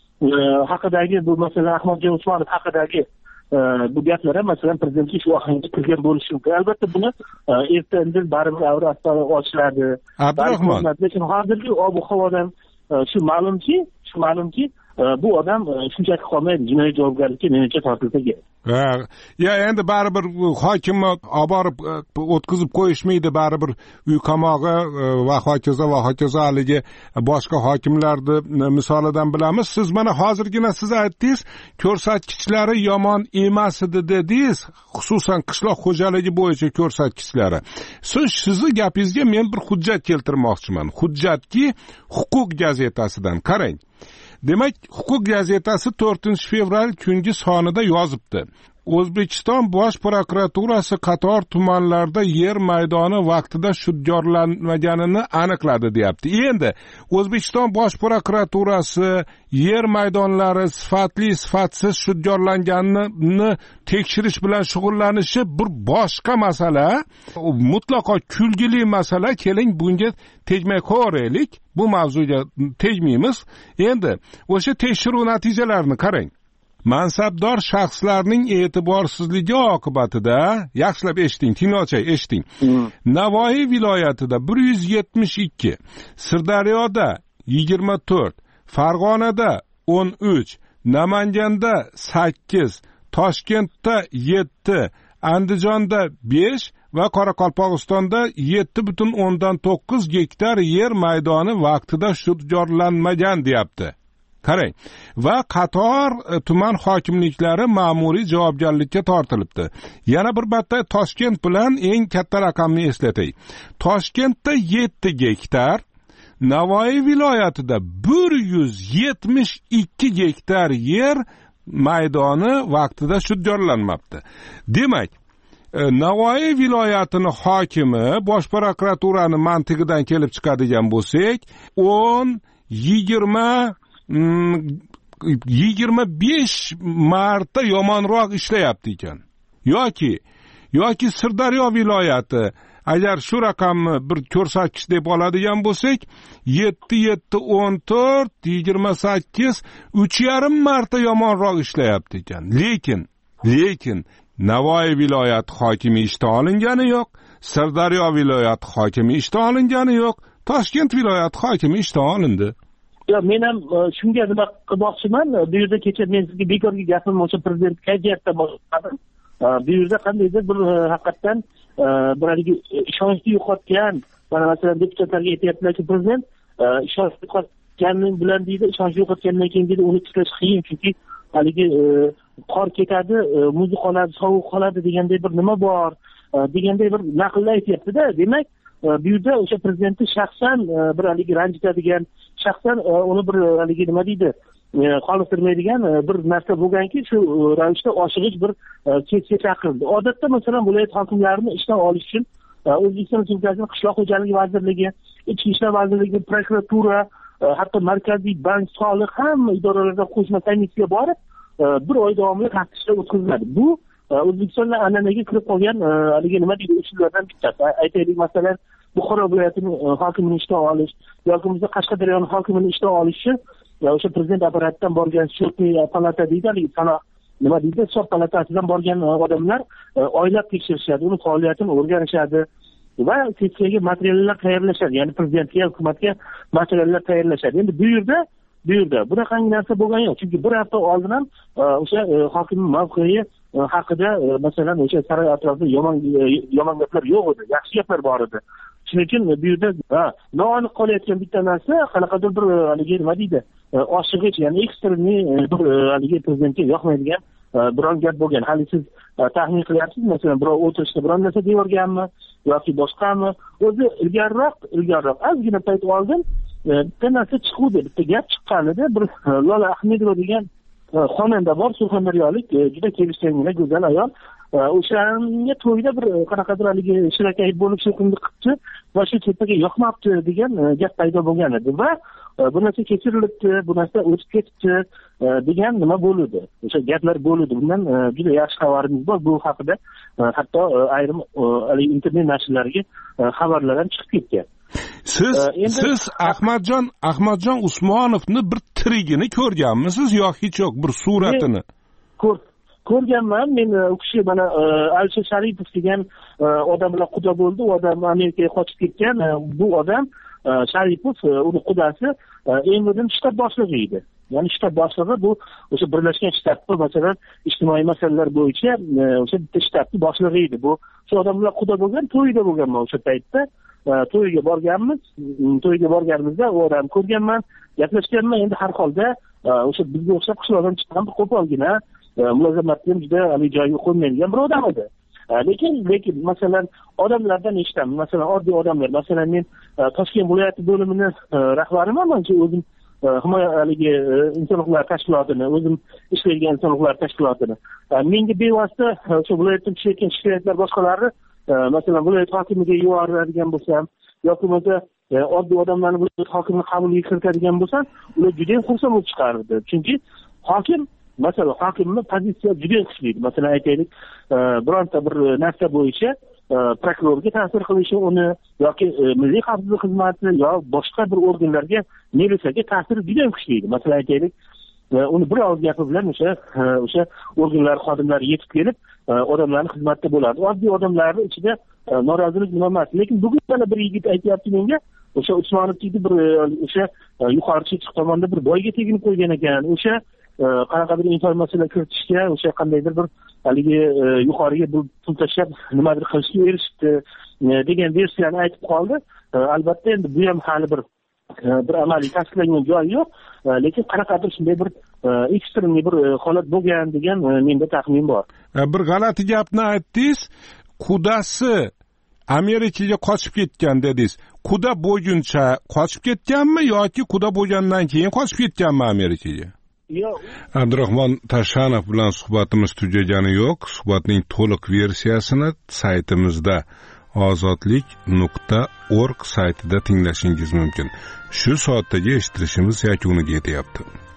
haqidagi bu masalan Ahmadjon Usmonov haqidagi bu gaplar ham masalan prezidentga shu ohangda kirgan bo'lishi mumkin. Albatta buni erta indin baribir avro astona ochiladi. Abdurahmon, lekin hozirgi ob-havodan shu ma'lumki, shu ma'lumki bu odam shunchaki qolmaydi, jinoiy javobgarlikka menimcha tortilsa kerak. Ha, ya endi baribir hokimni olib borib o'tkazib qo'yishmaydi, baribir uy qamog'i va hokazo va hokazo haligi boshqa hokimlarni misolidan bilamiz. Siz mana hozirgina siz aytdingiz, ko'rsatkichlari yomon emas edi dedingiz, xususan qishloq xo'jaligi bo'yicha ko'rsatkichlari. Siz sizni gapingizga men bir hujjat keltirmoqchiman. Hujjatki Huquq gazetasidan. Qarang. Demak, Huquq gazetasi to'rtinchi fevral kungi sonida yozibdi. O'zbekiston bosh prokuraturasi qator tumanlarda yer maydoni vaqtida shudgorlanmaganini aniqladi deyapti. Endi O'zbekiston bosh prokuraturasi yer maydonlari sifatli sifatsiz shudgorlanganini tekshirish bilan shug'ullanishi bir boshqa masala, mutlaqo kulgili masala. Keling bunga tegmay ko'raylik. Bu mavzuga tegmaymiz. Endi o'sha tekshiruv natijalarini qarang. Mansabdor shaxslarning e'tiborsizligi oqibatida, yaxshilab eshiting, tinglochay eshiting. Navoiy viloyatida bir yuz yetmish ikki, Sirdaryoda yigirma to'rt, Farg'onada o'n uch, Namanganda sakkiz, Toshkentda yetti, Andijonda besh va Qoraqalpog'istonda yetti butun o'ndan to'qqiz gektar yer maydoni vaqtida shudgorlanmagan deyapti. Qarang, va qator tuman hokimliklari ma'muriy javobgarlikka tortilibdi. Yana bir marta Toshkent bilan eng katta raqamni eslatay. Toshkentda yetti gektar, Navoiy viloyatida bir yuz yetmish ikki gektar yer maydoni vaqtida shudgorlanmabdi. Demak, Navoiy viloyatini hokimi bosh prokuraturani mantiqidan kelib chiqadigan bo'lsak, o'n, yigirma yigirma besh marta yomonroq ishlayapti ekan. Yoki yoki Sirdaryo viloyati agar shu raqamni bir ko'rsatkich deb oladigan bo'lsak, yetti, yetti, o'n to'rt, yigirma sakkiz, uch yarim marta yomonroq ishlayapti ekan. Lekin, lekin Navoiy viloyati hokimi ishdan olingani yo'q, Sirdaryo viloyati hokimi ishdan olingani yo'q, Toshkent viloyati hokimi ishdan olindi. Yo, men ham shunga nima qilmoqchiman. Bu yerda kecha men sizga bekorga gapim o'sha prezident kayfiyatda boshladim. Bu yerda qandaydir bir haqiqatdan bir haligi ishonchni yo'qotgan, mana masalan deputatlarga aytyaptilarki, prezident ishonchni yo'qotganing bilan deydi, ishonchni yo'qotgandan keyin deydi uni tiklash qiyin, chunki haligi qor ketadi, muz qoladi, sovuq qoladi deganday bir nima bor, deganday bir naqllar aytyapti-da. Demak, bu yerda o'sha prezidentni shaxsan bir haligi ranjitadigan, shaxsan uni bir haligi nima deydi, qoniqtirmaydigan bir narsa bo'lganki, shu ravishda oshig'ich bir kecha chaqirildi. Odatda masalan viloyat hokimlarini ishdan olish uchun O'zbekiston Respublikasining Qishloq xo'jaligi vazirligi, Ichki ishlar vazirligi, prokuratura, hatto Markaziy bank, soliq hamma idoralardan qo'shma komissiya borib, bir oy davomida taftishlar o'tkaziladi. Bu O'zbekistonda an'anaga kirib qolgan haligi nima deydi, usullardan bittasi. Aytaylik, masalan, Buxoro viloyatining hokimini ishdan olish yoki bizda Qashqadaryoning hokimini ishdan olish o'sha prezident apparatidan borgan счетный palata deydi, haligi sanoq nima deydi, hisob palatasidan borgan odamlar oylab tekshirishadi, uni faoliyatini o'rganishadi va sessiyaga materiallar tayyorlashadi, ya'ni prezidentga, hukumatga materiallar tayyorlashadi. Endi bu yerda bu yerda bunaqangi narsa bo'lgan yo'q, chunki bir hafta oldin ham o'sha hokimning mavqei haqida masalan o'sha saroy atrofida yomon yomon gaplar yo'q edi, yaxshi gaplar bor edi. Shuning uchun bu yerda noaniq qolayotgan bitta narsa qanaqadir bir haligi nima deydi, oshig'ich, ya'ni ekstremniy bir haligi prezidentga yoqmaydigan biron gap bo'lgan. Hali siz taxmin qilyapsiz, masalan, birov o'tirishda biron narsa deyorganmi yoki boshqami? O'zi ilgariroq, ilgariroq ozgina payt oldin bitta narsa chiquvdi, bitta gap chiqqan edi. Bir Lola Ahmedova degan xonanda bor, surxondaryolik, juda kelishgangina go'zal ayol. O'shanga to'yda bir qanaqadir haligi shirakay bo'lib shunday qilibdi va shu tepaga yoqmabdi degan gap paydo bo'lgan edi va bu narsa kechirilibdi, bu narsa o'tib ketibdi degan nima bo'ldi. O'sha gaplar bo'ldi. Bundan juda yaxshi xabarimiz bor bu haqida. Hatto ayrim haligi internet nashrlariga xabarlar ham chiqib ketgan. Siz siz Ahmadjon Ahmadjon Usmonovni bir tirigini ko'rganmisiz yoki hech yo'q bir suratini? Ko'r ko'rganman. Men u kishi mana Alisher Sharipov degan odam bilan quda bo'ldi. U odam Amerikaga qochib ketgan. Bu odam Sharipov, uni qudasi Emridin shtab boshlig'i edi. Ya'ni shtab boshlig'i bu o'sha birlashgan shtabda masalan ijtimoiy masalalar bo'yicha o'sha bitta shtabning boshlig'i edi. Bu shu odam bilan quda bo'lgan, to'yda bo'lganman o'sha paytda. To'yga borganmiz. To'yga borganimizda u odamni ko'rganman, gaplashganman. Endi har holda o'sha bizga o'xshab qishloqdan chiqqan bir qo'polgina, mulozamatni ham juda ali joyiga qo'ymaydigan bir odam edi. Lekin lekin masalan odamlardan eshitaman. Masalan oddiy odamlar, masalan men Toshkent viloyati bo'limini rahbariman, mencha o'zim himoya haligi inson huquqlari tashkilotini, o'zim ishlaydigan inson huquqlari tashkilotini menga bevosita o'sha viloyatdan tushayotgan shikoyatlar boshqalarni masalan viloyat hokimiga yuboradigan bo'lsam yoki bo'lmasa oddiy odamlarni viloyat hokimi qabuliga kiritadigan bo'lsam, ular juda ham xursand bo'lib chiqardi. Chunki hokim, masalan, hokimning pozitsiyasi juda ham kuchli. Masalan, aytaylik, bironta bir narsa bo'yicha prokurorga ta'sir qilishi uni yoki milliy xavfsizlik xizmati yo boshqa bir organlarga, militsiyaga ta'siri juda ham kuchli. Masalan, aytaylik, uni bir og'iz gapi bilan o'sha o'sha organlar xodimlari yetib kelib odamlarning xizmatida bo'ladi. Oddiy odamlarning ichida norozilik nima emas. Lekin bugun mana bir yigit aytyapti menga, o'sha Usmonovning bir o'sha yuqori chechiq tomonda bir boyga teginib qo'ygan ekan. O'sha qanaqadir informatsiyalar kiritishga, o'sha qandaydir bir haligi yuqoriga bir pul tashlab nimadir qilishga erishibdi degan versiyani aytib qoldi. Albatta endi bu ham hali bir bir amaliy tasdiqlangan joyi yo'q, lekin qanaqadir shunday bir ekstremniy bir holat bo'lgan degan menda taxmin bor. Bir g'alati gapni aytdingiz, qudasi Amerikaga qochib ketgan dedingiz. Quda bo'yuncha qochib ketganmi yoki quda bo'lgandan keyin qochib ketganmi Amerikaga? Yo'q. Abdurahmon Tashanov bilan suhbatimiz tugagani yo'q. Suhbatning to'liq versiyasini saytimizda ozodlik nuqta org saytida tinglashingiz mumkin. Shu soatdagi eshittirishimiz yakuniga yetyapti.